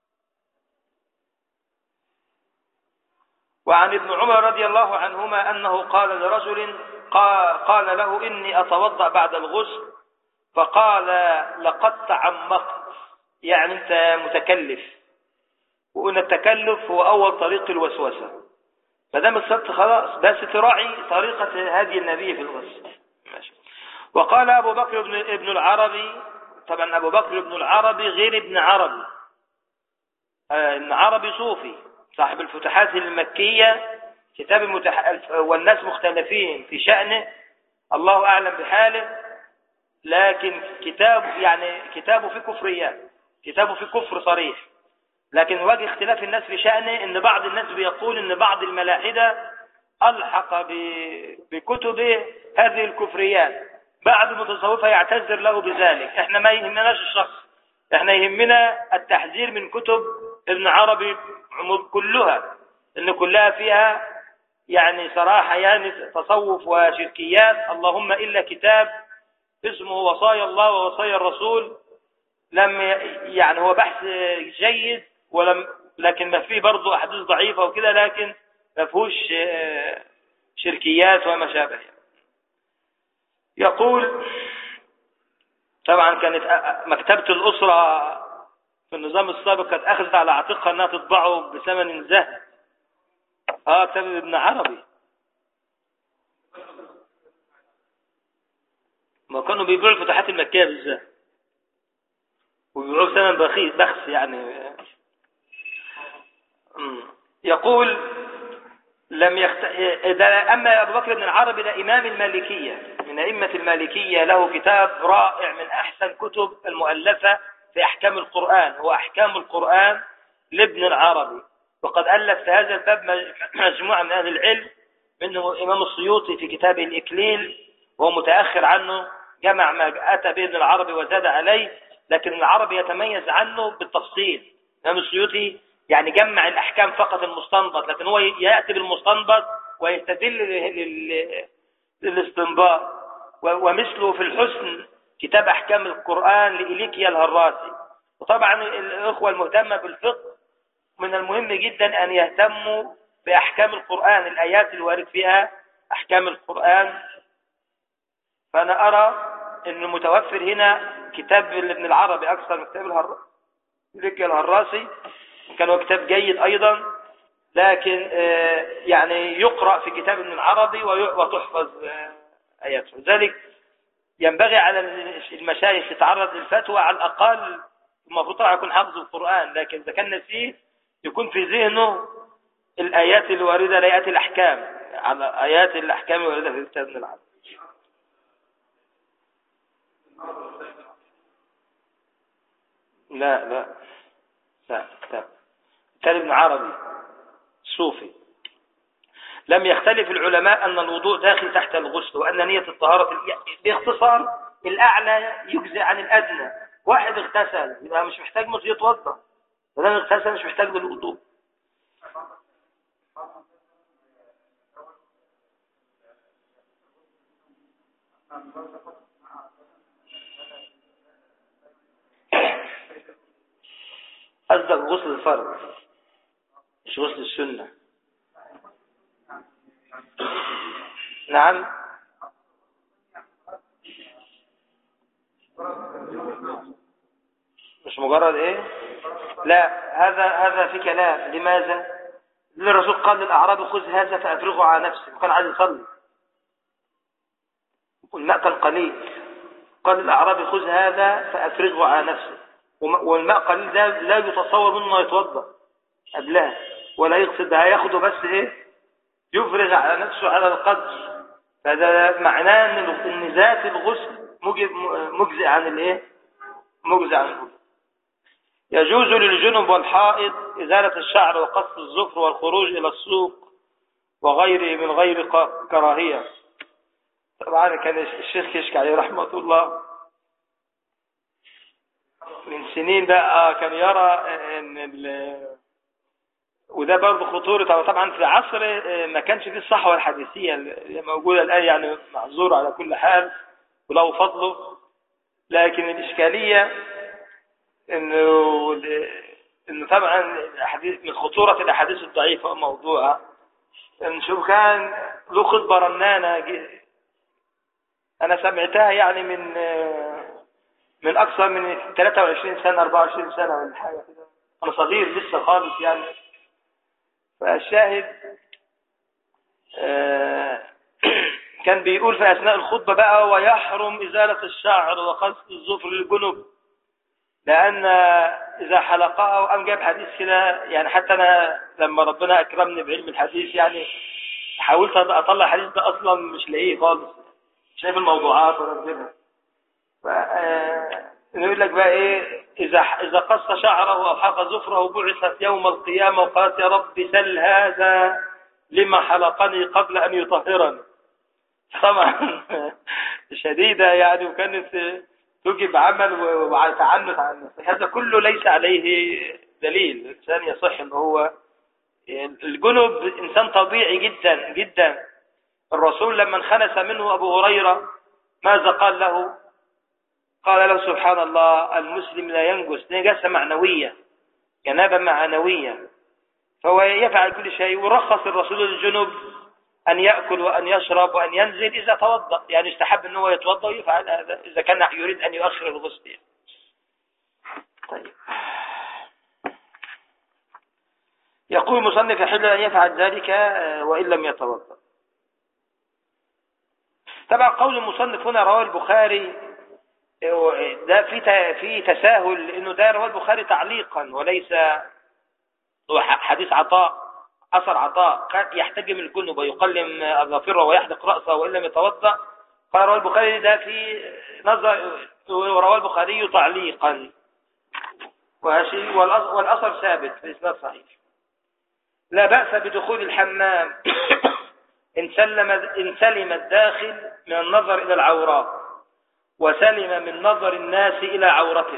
وعن ابن عمر رضي الله عنهما انه قال لرجل قال له اني اتوضا بعد الغسل، فقال لقد تعمقت، يعني انت متكلف، وقلنا التكلف هو اول طريق الوسوسه، فدام السبت خلاص، بس تراعي طريقه هدي النبي في الغسل. ماشي. وقال أبو بكر بن ابن العربي، طبعا أبو بكر بن العربي غير ابن عربي، آه ابن عربي صوفي صاحب الفتوحات المكية، كتاب المتح... والناس مختلفين في شأنه، الله أعلم بحاله، لكن كتاب يعني كتابه في كفريات، كتابه في كفر صريح، لكن وجه اختلاف الناس في شأنه ان بعض الناس بيقول ان بعض الملاحدة ألحق ب... بكتبه هذه الكفريات، بعض المتصوفة يعتذر له بذلك. احنا ما يهمناش الشخص، احنا يهمنا التحذير من كتب ابن عربي كلها، ان كلها فيها يعني صراحة يعني تصوف وشركيات، اللهم إلا كتاب اسمه وصايا الله ووصايا الرسول، لم يعني هو بحث جيد، ولم لكن ما فيه برضه أحاديث ضعيفة وكده، لكن ما فيهوش شركيات وما شابه. يقول طبعا كانت مكتبة الأسرة في النظام السابق كانت أخذت على عاتقها أنها تطبعه بثمن زهد. اه كتاب ابن عربي، ما كانوا بيبيعوا الفتوحات المكية بالزهد وبيبيعوه بثمن بخيس بخس يعني. يقول لم يخت... أما أبو بكر بن العربي ده إمام المالكية من أئمة المالكية، له كتاب رائع من أحسن كتب المؤلفة في أحكام القرآن، هو أحكام القرآن لابن العربي، وقد ألف في هذا الباب مجموعة من أهل العلم، منه إمام السيوطي في كتابه الإكليل وهو متأخر عنه، جمع ما أتى به ابن العربي وزاد عليه، لكن العربي يتميز عنه بالتفصيل. إمام السيوطي يعني جمع الأحكام فقط المستنبط، لكن هو يأتي بالمستنبط ويستدل للاستنباط. ومثله في الحسن كتاب أحكام القرآن لإليكيا الهراسي. وطبعا الأخوة المهتمة بالفقه من المهم جدا أن يهتموا بأحكام القرآن، الآيات الوارد فيها أحكام القرآن. فأنا أرى أن المتوفر هنا كتاب ابن العربي أكثر من كتاب إليكيا الهراسي، كان هو كتاب جيد أيضا، لكن يعني يقرأ في كتاب ابن العربي وتحفظ آياته. لذلك ينبغي على المشايخ يتعرض للفتوى على الأقل المفروض طبعا يكون حافظ القرآن، لكن إذا كان نسيه يكون في ذهنه الآيات اللي واردة لآيات الأحكام، على آيات الأحكام الواردة في كتاب ابن العربي. لا لا لا كتاب كتاب ابن عربي صوفي. لم يختلف العلماء أن الوضوء داخل تحت الغسل، وأن نية الطهارة باختصار الأعلى يجزئ عن الأدنى. واحد اغتسل يبقى مش محتاج مش يتوضا، فلما اغتسل مش محتاج للوضوء. قصدك غسل الفرض مش غسل السنة. نعم مش مجرد ايه؟ لا، هذا هذا في كلام. لماذا؟ لأن الرسول قال للأعراب خذ هذا فأفرغه على نفسه، وكان عايز يصلي والماء كان قليل. قال للأعراب خذ هذا فأفرغه على نفسه، والماء قليل ده لا يتصور منه يتوضا قبلها ولا يقصد ده، ياخده بس ايه؟ يفرغ على نفسه على القدر. فهذا معناه ان ذات الغسل مجزئ عن الايه؟ مجزئ عن الغسل. يجوز للجنب والحائض إزالة الشعر وقص الظفر والخروج إلى السوق وغيره من غير كراهية. طبعا كان الشيخ كشك عليه رحمة الله من سنين ده كان يرى ان ال... وده برضه خطورة. طبعا في عصر ما كانش فيه الصحوة الحديثية اللي موجودة الآن، يعني معذور على كل حال وله فضله. لكن الإشكالية انه انه طبعا من خطورة الاحاديث الضعيفة وموضوعها، ان شو كان له خطبة رنانة انا سمعتها يعني من من اكثر من ثلاثة وعشرين سنة أربعة وعشرين سنة ولا حاجة كده، انا صغير لسه خالص يعني. فالشاهد كان بيقول في اثناء الخطبة بقى ويحرم ازالة الشعر وقص الظفر للجنب، لأن إذا حلقها وقام جاب حديث كده يعني. حتى أنا لما ربنا أكرمني بعلم الحديث يعني حاولت أطلع الحديث ده أصلا مش لاقيه خالص، شايف الموضوعات وربنا. يقول لك بقى إيه؟ إذا إذا قص شعره أو حلق ظفره بعثت يوم القيامة وقالت يا رب سل هذا لما حلقني قبل أن يطهرني. طبعا شديدة يعني، وكانت توجب عمل وتعنت عن نفسه. هذا كله ليس عليه دليل. الإنسان يصح أنه هو الجنب إنسان طبيعي جدا جدا. الرسول لما انخنس منه أبو هريرة ماذا قال له؟ قال له سبحان الله المسلم لا ينجس، نجاسة معنوية، جنابة معنوية، فهو يفعل كل شيء. ورخص الرسول للجنب أن يأكل وأن يشرب وأن ينزل إذا توضأ، يعني استحب أنه يتوضأ ويفعل هذا إذا كان يريد أن يؤخر الغسل. طيب، يقول المصنف يحل أن يفعل ذلك وإن لم يتوضأ. طبعا قول المصنف هنا رواه البخاري ده في في تساهل، لأنه ده رواه البخاري تعليقا وليس حديث عطاء. أثر عطاء كان يحتجم الجنب ويقلم أظافره ويحدق رأسه وإن لم يتوضأ. قال رواه البخاري ده في نظر، ورواه البخاري تعليقا، والأثر ثابت في إسناد صحيح. لا بأس بدخول الحمام إن سلم إن سلم الداخل من النظر إلى العورات وسلم من نظر الناس إلى عورته.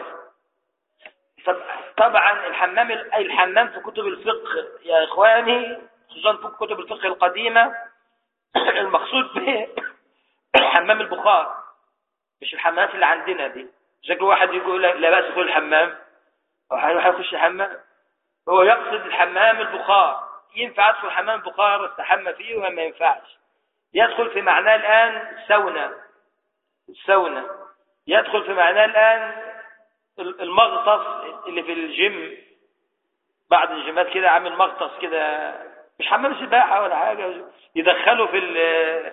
طبعا الحمام الحمام في كتب الفقه يا إخواني، خصوصا في كتب الفقه القديمة، المقصود به حمام البخار، مش الحمامات اللي عندنا دي. شكل واحد يقول لا بأس يدخل الحمام أو هيروح يخش الحمام، هو يقصد الحمام البخار. ينفع أدخل حمام بخار استحمى فيه وما ينفعش. يدخل في معناه الآن سونا السونا يدخل في معناه الآن المغطس اللي في الجيم، بعد الجيمات كده عامل مغطس كده، مش حمام سباحة ولا حاجة، يدخله في ال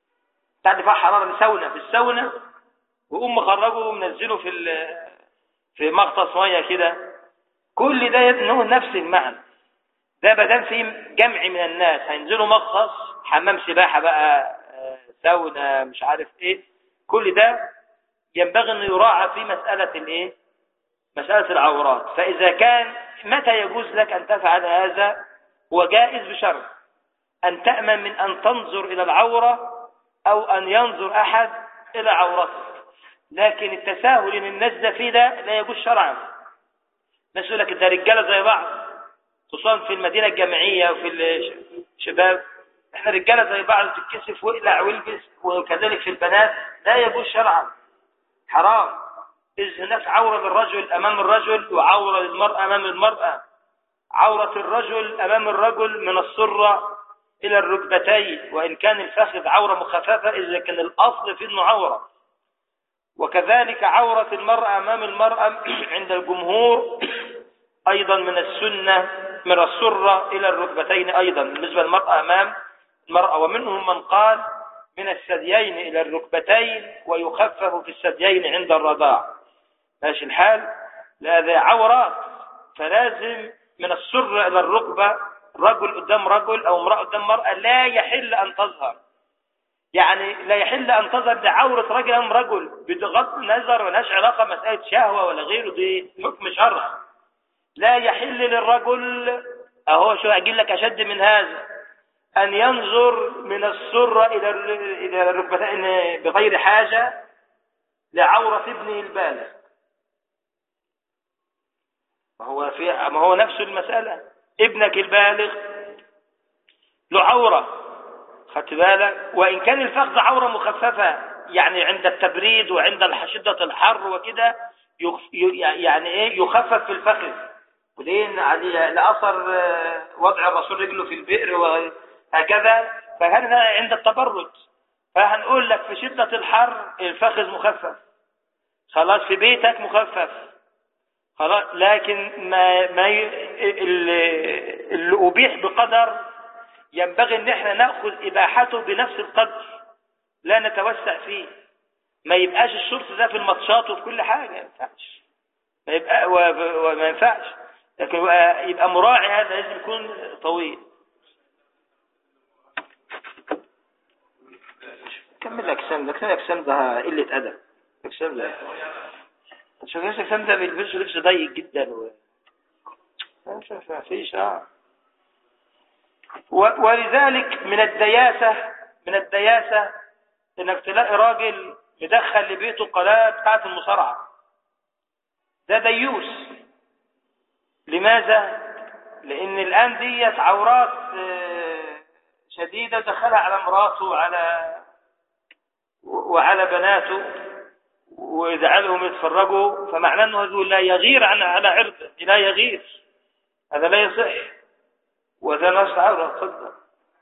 بتاع دفاع حرارة السونا، في السونا، ويقوم مخرجه ومنزله في في مغطس ميه كده، كل ده له نفس المعنى. ده بدل في جمع من الناس هينزلوا مغطس، حمام سباحة بقى، ساونا، مش عارف ايه، كل ده ينبغي أن يراعى في مسألة الايه، مسألة العورات. فإذا كان متى يجوز لك أن تفعل هذا؟ هو جائز بشرط أن تأمن من أن تنظر إلى العورة أو أن ينظر أحد إلى عورتك. لكن التساهل إن الناس ده فيه ده لا يجوز شرعا. الناس يقول لك ده رجالة زي بعض، خصوصا في المدينة الجامعية وفي الشباب، احنا رجالة زي بعض، تتكسف واقلع والبس، وكذلك في البنات لا يجوز شرعا، حرام. إذ هناك عورة للرجل أمام الرجل وعورة للمرأة أمام المرأة. عورة الرجل أمام الرجل من السرة إلى الركبتين، وإن كان الفخذ عورة مخففة إذا كان الأصل في إنه عورة. وكذلك عورة المرأة أمام المرأة عند الجمهور أيضا من السنة من السرة إلى الركبتين أيضا بالنسبة للمرأة أمام المرأة. ومنهم من قال من الثديين إلى الركبتين ويخفف في الثديين عند الرضاع. ماشي الحال؟ هذا عورات، فلازم من السرة إلى الركبة، رجل قدام رجل أو امرأة قدام مرأة لا يحل أن تظهر. يعني لا يحل أن تظهر بعورة رجل أم رجل بغض النظر، ملهاش علاقة مسألة شهوة ولا غيره، دي حكم شرع. لا يحل للرجل، أهو شو أجيب لك أشد من هذا، أن ينظر من السرة إلى إلى الركبتين بغير حاجة لعورة ابنه البالغ. ما هو في ما هو نفس المسألة، ابنك البالغ له عورة، خدت بالك؟ وإن كان الفخذ عورة مخففة، يعني عند التبريد وعند شدة الحر وكده يعني إيه يخفف في الفخذ، ولين عليه لأثر وضع الرسول رجله في البئر وهكذا. فهذا عند التبرد، فهنقول لك في شدة الحر الفخذ مخفف، خلاص في بيتك مخفف خلاص. لكن ما ما اللي, اللي أبيح بقدر ينبغي ان احنا نأخذ إباحته بنفس القدر، لا نتوسع فيه. ما يبقاش الشرط ده في الماتشات وفي كل حاجة، ما ينفعش، ما يبقى وما ينفعش، لكن يبقى مراعي، هذا لازم يكون طويل. كمل الأجسام ده، كمل الأجسام ده قلة أدب. الأجسام ده شوف الأجسام ده بيلبسوا لبس ضيق جدا و ما فيش اه ولذلك من الدياسة من الدياسة انك تلاقي راجل يدخل لبيته قلاة بتاعت المصارعة، ده ديوس. لماذا؟ لان الان ديت عورات شديدة دخلها على مراته وعلى وعلى بناته ويجعلهم يتفرجوا، فمعناه انه هذول لا يغير عن على عرضه، لا يغير، هذا لا يصح، وذا نص عورة. تفضل.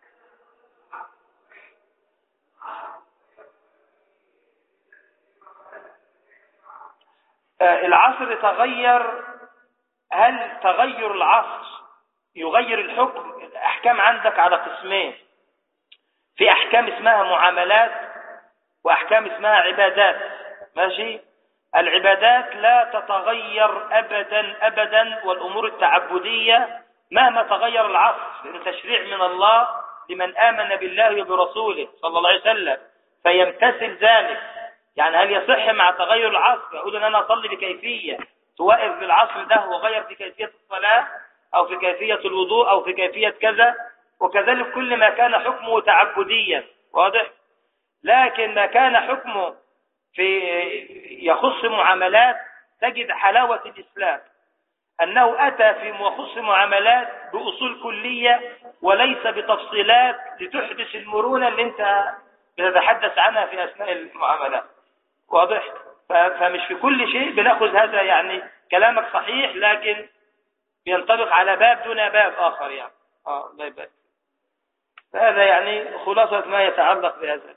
آه العصر تغير. هل تغير العصر يغير الحكم؟ الأحكام عندك على قسمين، في أحكام اسمها معاملات وأحكام اسمها عبادات. ماشي؟ العبادات لا تتغير أبدا أبدا، والأمور التعبدية مهما تغير العصر، لأنه تشريع من الله لمن آمن بالله وبرسوله صلى الله عليه وسلم، فيمتثل ذلك. يعني هل يصح مع تغير العصر يقول أن أنا أصلي بكيفية توقف بالعصر ده وغير في كيفية الصلاة أو في كيفية الوضوء أو في كيفية كذا؟ وكذلك كل ما كان حكمه تعبديا، واضح؟ لكن ما كان حكمه في يخص معاملات تجد حلاوة الإسلام أنه أتى في مخص معاملات بأصول كلية وليس بتفصيلات لتحدث المرونة اللي انت بنتحدث عنها في أثناء المعاملات، واضح؟ فمش في كل شيء بنأخذ هذا، يعني كلامك صحيح لكن بينطبق على باب دون باب آخر، يعني آه لا يبقى. هذا يعني خلاصة ما يتعلق بهذا الباب.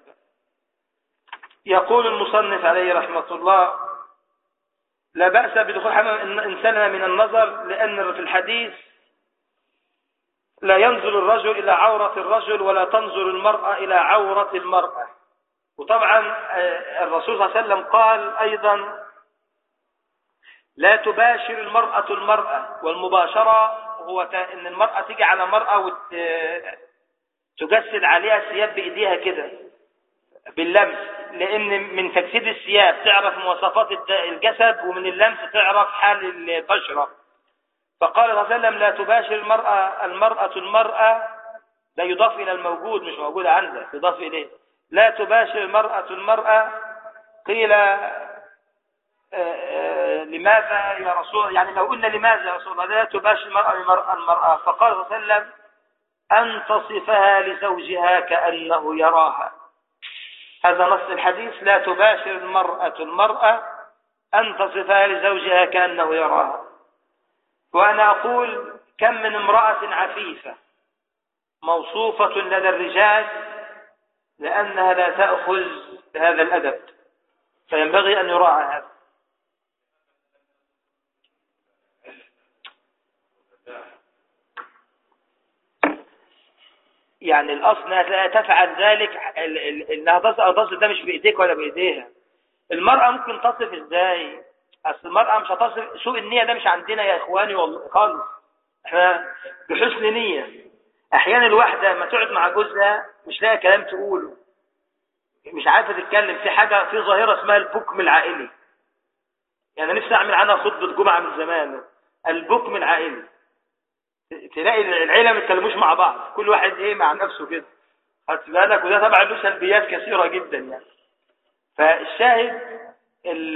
يقول المصنف عليه رحمة الله: لا بأس بدخول حمام إنسان من النظر، لأن في الحديث لا ينظر الرجل إلى عورة الرجل ولا تنظر المرأة إلى عورة المرأة. وطبعا الرسول صلى الله عليه وسلم قال أيضا لا تباشر المرأة المرأة، والمباشرة هو ان المرأة تيجي على مرأة وتجسد عليها الثياب بإيديها كده باللمس، لأن من تجسيد الثياب تعرف مواصفات الجسد، ومن اللمس تعرف حال البشرة. فقال صلى الله عليه وسلم لا تباشر المرأة المرأة المرأة، ده يضاف إلى الموجود مش موجود عندك، يضاف إليه. لا تباشر المرأة المرأة. قيل لماذا يا رسول، يعني لو قلنا لماذا يا رسول الله لا تباشر المرأة المرأة المرأة، فقال صلى الله عليه وسلم أن تصفها لزوجها كأنه يراها. هذا نص الحديث، لا تباشر المرأة المرأة أن تصفها لزوجها كأنه يراها. وأنا أقول كم من امرأة عفيفة موصوفة لدى الرجال لأنها لا تأخذ بهذا الأدب، فينبغي أن يراعى هذا. يعني الأصل لا تفعل ذلك، إنها تصف ده مش بإيديك ولا بإيديها. المرأة ممكن تصف إزاي؟ أصل المرأة مش هتصف، سوء النية ده مش عندنا يا إخواني والله خالص، احنا بحسن نية. أحيانا الواحدة ما تقعد مع جوزها مش لاقي كلام تقوله، مش عارفة تتكلم في حاجة، في ظاهرة اسمها البكم العائلي. يعني نفسي أعمل عنها خطبة جمعة من زمان، البكم العائلي. تلاقي العيلة ما يتكلموش مع بعض، كل واحد ايه مع نفسه كده، خدت بالك؟ وده طبعا له سلبيات كثيرة جدا يعني. فالشاهد ال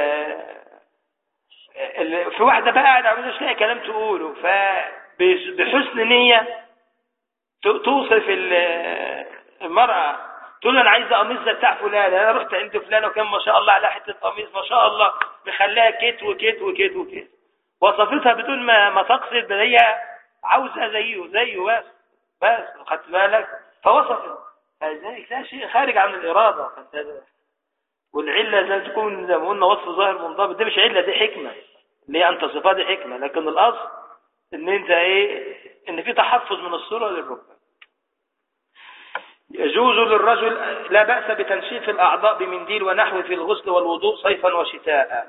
ال في واحدة بقى قاعدة مش لاقي كلام تقوله، فبحسن نية توصف المرأة، تقول له انا عايزه قميص زي بتاع فلان، انا رحت عند فلان وكان ما شاء الله على حته قميص ما شاء الله مخليها كت وكت وكت وكت، وصفتها بدون ما ما تقصد، بل هي عاوزها زيه زيه بس بس خدت بالك؟ فوصفت فذلك ده شيء خارج عن الإرادة. والعلة لازم تكون زي ما قلنا وصف ظاهر منضبط، دي مش علة، دي حكمة، اللي هي أن تصفها دي حكمة. لكن الأصل إن أنت إيه، إن في تحفظ من الصورة للركبة. يجوز للرجل لا بأس بتنشيف الأعضاء بمنديل ونحو في الغسل والوضوء صيفا وشتاء.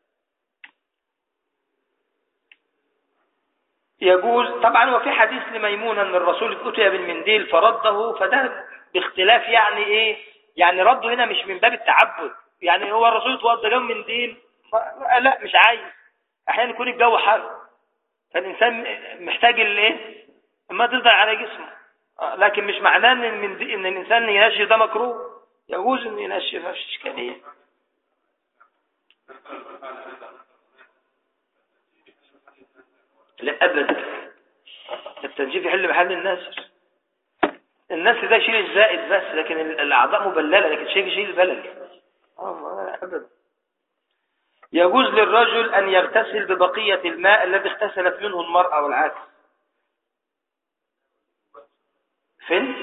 يجوز طبعا. وفي حديث لميمونة أن الرسول أتي بالمنديل فرده، فده باختلاف يعني إيه، يعني رده هنا مش من باب التعبد، يعني هو الرسول اتوضى جاب منديل لا مش عايز. أحيانا يكون الجو حر فالإنسان محتاج الإيه ما تفضل على جسمه، لكن مش معناه ان ان الانسان ينشف ده مكروه، يجوز ان ينشف، مفيش اشكاليه. لا ابدا، التنشيف يحل محل النسر. النسر ده يشيل الزائد بس، لكن الاعضاء مبلله، لكن شيء يشيل البلل اه ابدا. يجوز للرجل ان يغتسل ببقيه الماء الذي اغتسلت منه المراه والعكس. فين؟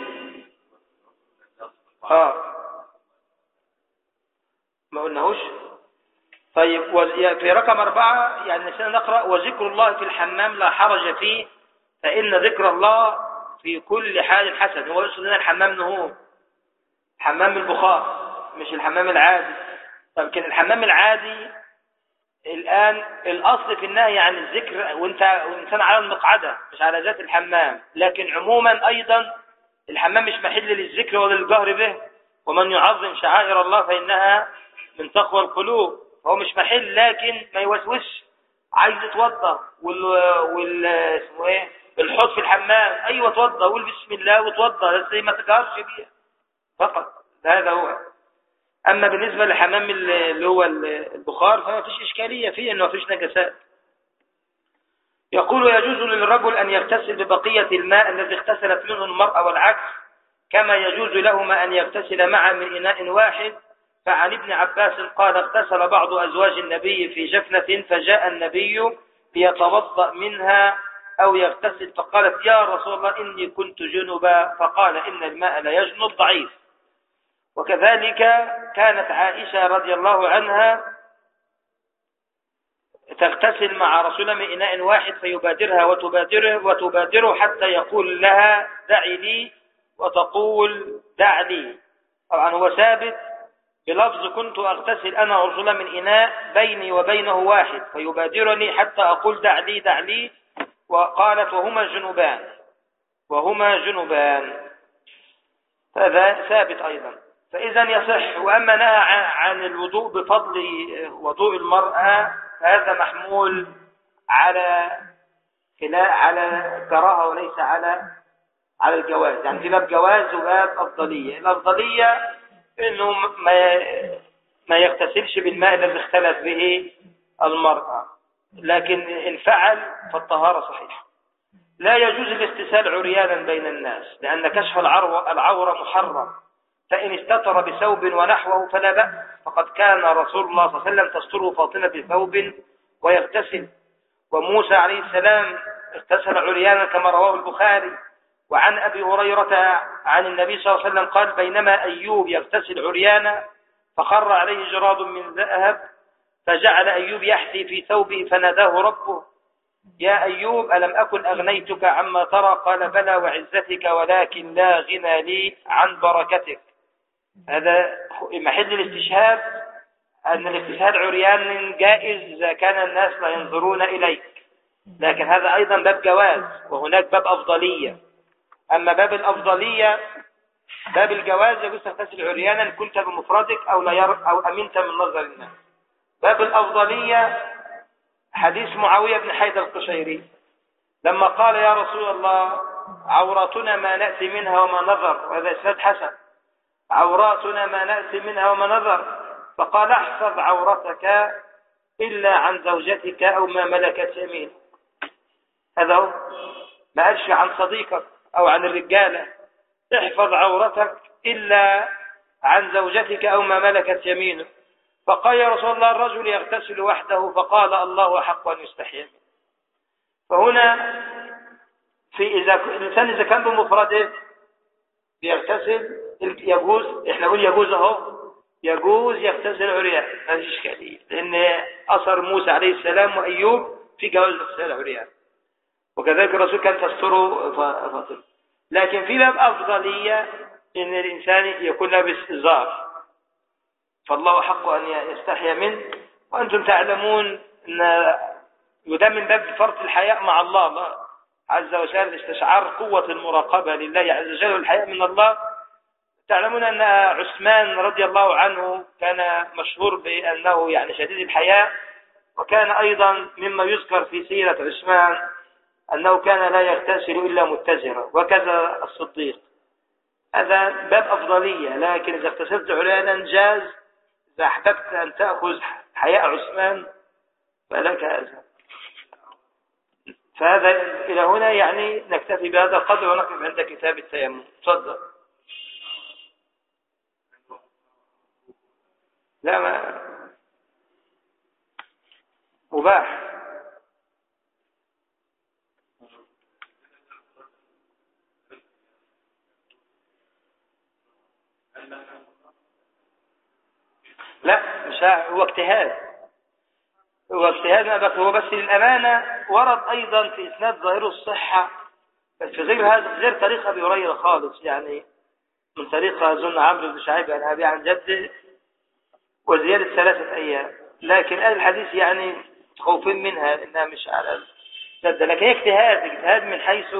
اه ما قلناهوش. طيب في رقم أربعة يعني نسينا نقرأ وذكر الله في الحمام لا حرج فيه، فإن ذكر الله في كل حال حسن. هو يقصد لنا الحمام نهو حمام البخار مش الحمام العادي. لكن الحمام العادي الآن الأصل في النهي عن الذكر وانت والإنسان على المقعدة مش على ذات الحمام، لكن عموما أيضا الحمام مش محل للذكر ولا للجهر به، ومن يعظم شعائر الله فإنها من تقوى القلوب. هو مش محل، لكن ما يوسوسش، عايز يتوضا وال وال اسمه ايه الحوض في الحمام، ايوه اتوضا وقول بسم الله وتوضا، بس ما تجهرش بيها فقط، هذا هو. اما بالنسبه للحمام اللي هو البخار فما فيش اشكاليه فيه، انه ما فيش نجاسات. يقول يجوز للرجل ان يغتسل ببقيه الماء الذي اغتسلت منه المراه والعكس، كما يجوز لهما ان يغتسل معا من اناء واحد. فعن ابن عباس قال اغتسل بعض أزواج النبي في جفنة فجاء النبي ليتوضأ منها أو يغتسل، فقالت يا رسول الله إني كنت جنبا، فقال إن الماء لا يجنب ضعيف. وكذلك كانت عائشة رضي الله عنها تغتسل مع رسول الله من إناء واحد فيبادرها وتبادره وتبادره حتى يقول لها دعي لي وتقول دع لي. طبعا هو ثابت بلفظ كنت أغتسل أنا ورجلا من إناء بيني وبينه واحد فيبادرني حتى أقول دع لي دع لي، وقالت وهما جنوبان وهما جنوبان. هذا ثابت أيضا. فإذا يصح. وأما نهى عن الوضوء بفضل وضوء المرأة فهذا محمول على على كراهة وليس على على الجواز. يعني في باب جواز وباب أفضلية. الأفضلية إنه ما ما يغتسلش بالماء الذي اختلف به المرأة، لكن إن فعل فالطهارة صحيحة. لا يجوز الاغتسال عريانا بين الناس لأن كشف العورة محرم، فإن استتر بثوب ونحوه فلا بأس، فقد كان رسول الله صلى الله عليه وسلم تستره فاطمة بثوب ويغتسل، وموسى عليه السلام اغتسل عريانا كما رواه البخاري. وعن أبي هريرة عن النبي صلى الله عليه وسلم قال بينما أيوب يغتسل عريانا فخر عليه جراد من ذهب فجعل أيوب يحثي في ثوبه فناداه ربه يا أيوب ألم أكن أغنيتك عما ترى؟ قال بلى وعزتك ولكن لا غنى لي عن بركتك. هذا محل الاستشهاد أن الاغتسال عريان جائز إذا كان الناس لا ينظرون إليك، لكن هذا أيضا باب جواز، وهناك باب أفضلية. أما باب الأفضلية باب الجواز يجوز تغتسل عريانا كنت بمفردك أو لا ير أو أمنت من نظر الناس. باب الأفضلية حديث معاوية بن حيدة القشيري لما قال يا رسول الله عوراتنا ما نأتي منها وما نظر، وهذا إسناد حسن، عوراتنا ما نأتي منها وما نظر، فقال احفظ عورتك إلا عن زوجتك أو ما ملكت يمينك. هذا هو، ما قالش عن صديقك أو عن الرجالة، احفظ عورتك إلا عن زوجتك أو ما ملكت يمينك. فقال يا رسول الله الرجل يغتسل وحده، فقال الله حق أن يستحيي منه. فهنا في إذا الإنسان إذا كان بمفرده بيغتسل يجوز، إحنا نقول يجوز أهو، يجوز يغتسل عريان، ما فيش إشكالية، لأن أثر موسى عليه السلام وأيوب في جواز اغتسال عريان، وكذلك الرسول كان تستره فاطمة. لكن في باب أفضلية إن الإنسان يكون لابس إزار، فالله حق أن يستحيا منه. وأنتم تعلمون أن وده من باب فرط الحياء مع الله. الله عز وجل استشعار قوة المراقبة لله عز وجل والحياء من الله. تعلمون أن عثمان رضي الله عنه كان مشهور بأنه يعني شديد الحياء، وكان أيضا مما يذكر في سيرة عثمان أنه كان لا يغتسل إلا متزرا، وكذا الصديق. هذا باب أفضلية، لكن إذا اغتسلت عريانا جاز. إذا أحببت أن تأخذ حياء عثمان فلك هذا. فهذا إلى هنا يعني نكتفي بهذا القدر ونقف عند كتاب التيمم. تفضل. لا، ما مباح. لا، مش هو اجتهاد، هو اجتهاد ما بقى، هو بس للأمانة ورد أيضا في إسناد ظاهره الصحة، بس في غير هذا، غير طريق أبي هريرة خالص، يعني من طريق أظن عمرو بن شعيب عن أبي عن جده وزيادة ثلاثة أيام. لكن أهل الحديث يعني خوفين منها لأنها مش على الجدة، لكن هي اجتهاد اجتهاد من حيث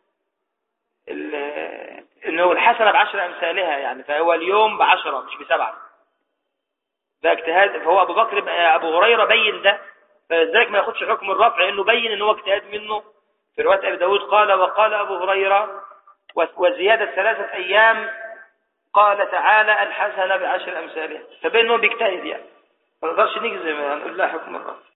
إنه الحسنة بعشر أمثالها، يعني فهو اليوم بعشرة مش بسبعة، ده اجتهاد. فهو أبو بكر أبو هريرة بين ده، فلذلك ما ياخدش حكم الرفع إنه بين إنه اجتهاد منه. في رواية أبي داود قال وقال أبو هريرة وزيادة ثلاثة أيام قال تعالى الحسنة بعشر أمثالها، فبين إنه بيجتهد يعني، ما نقدرش نجزم نقول لا حكم الرفع.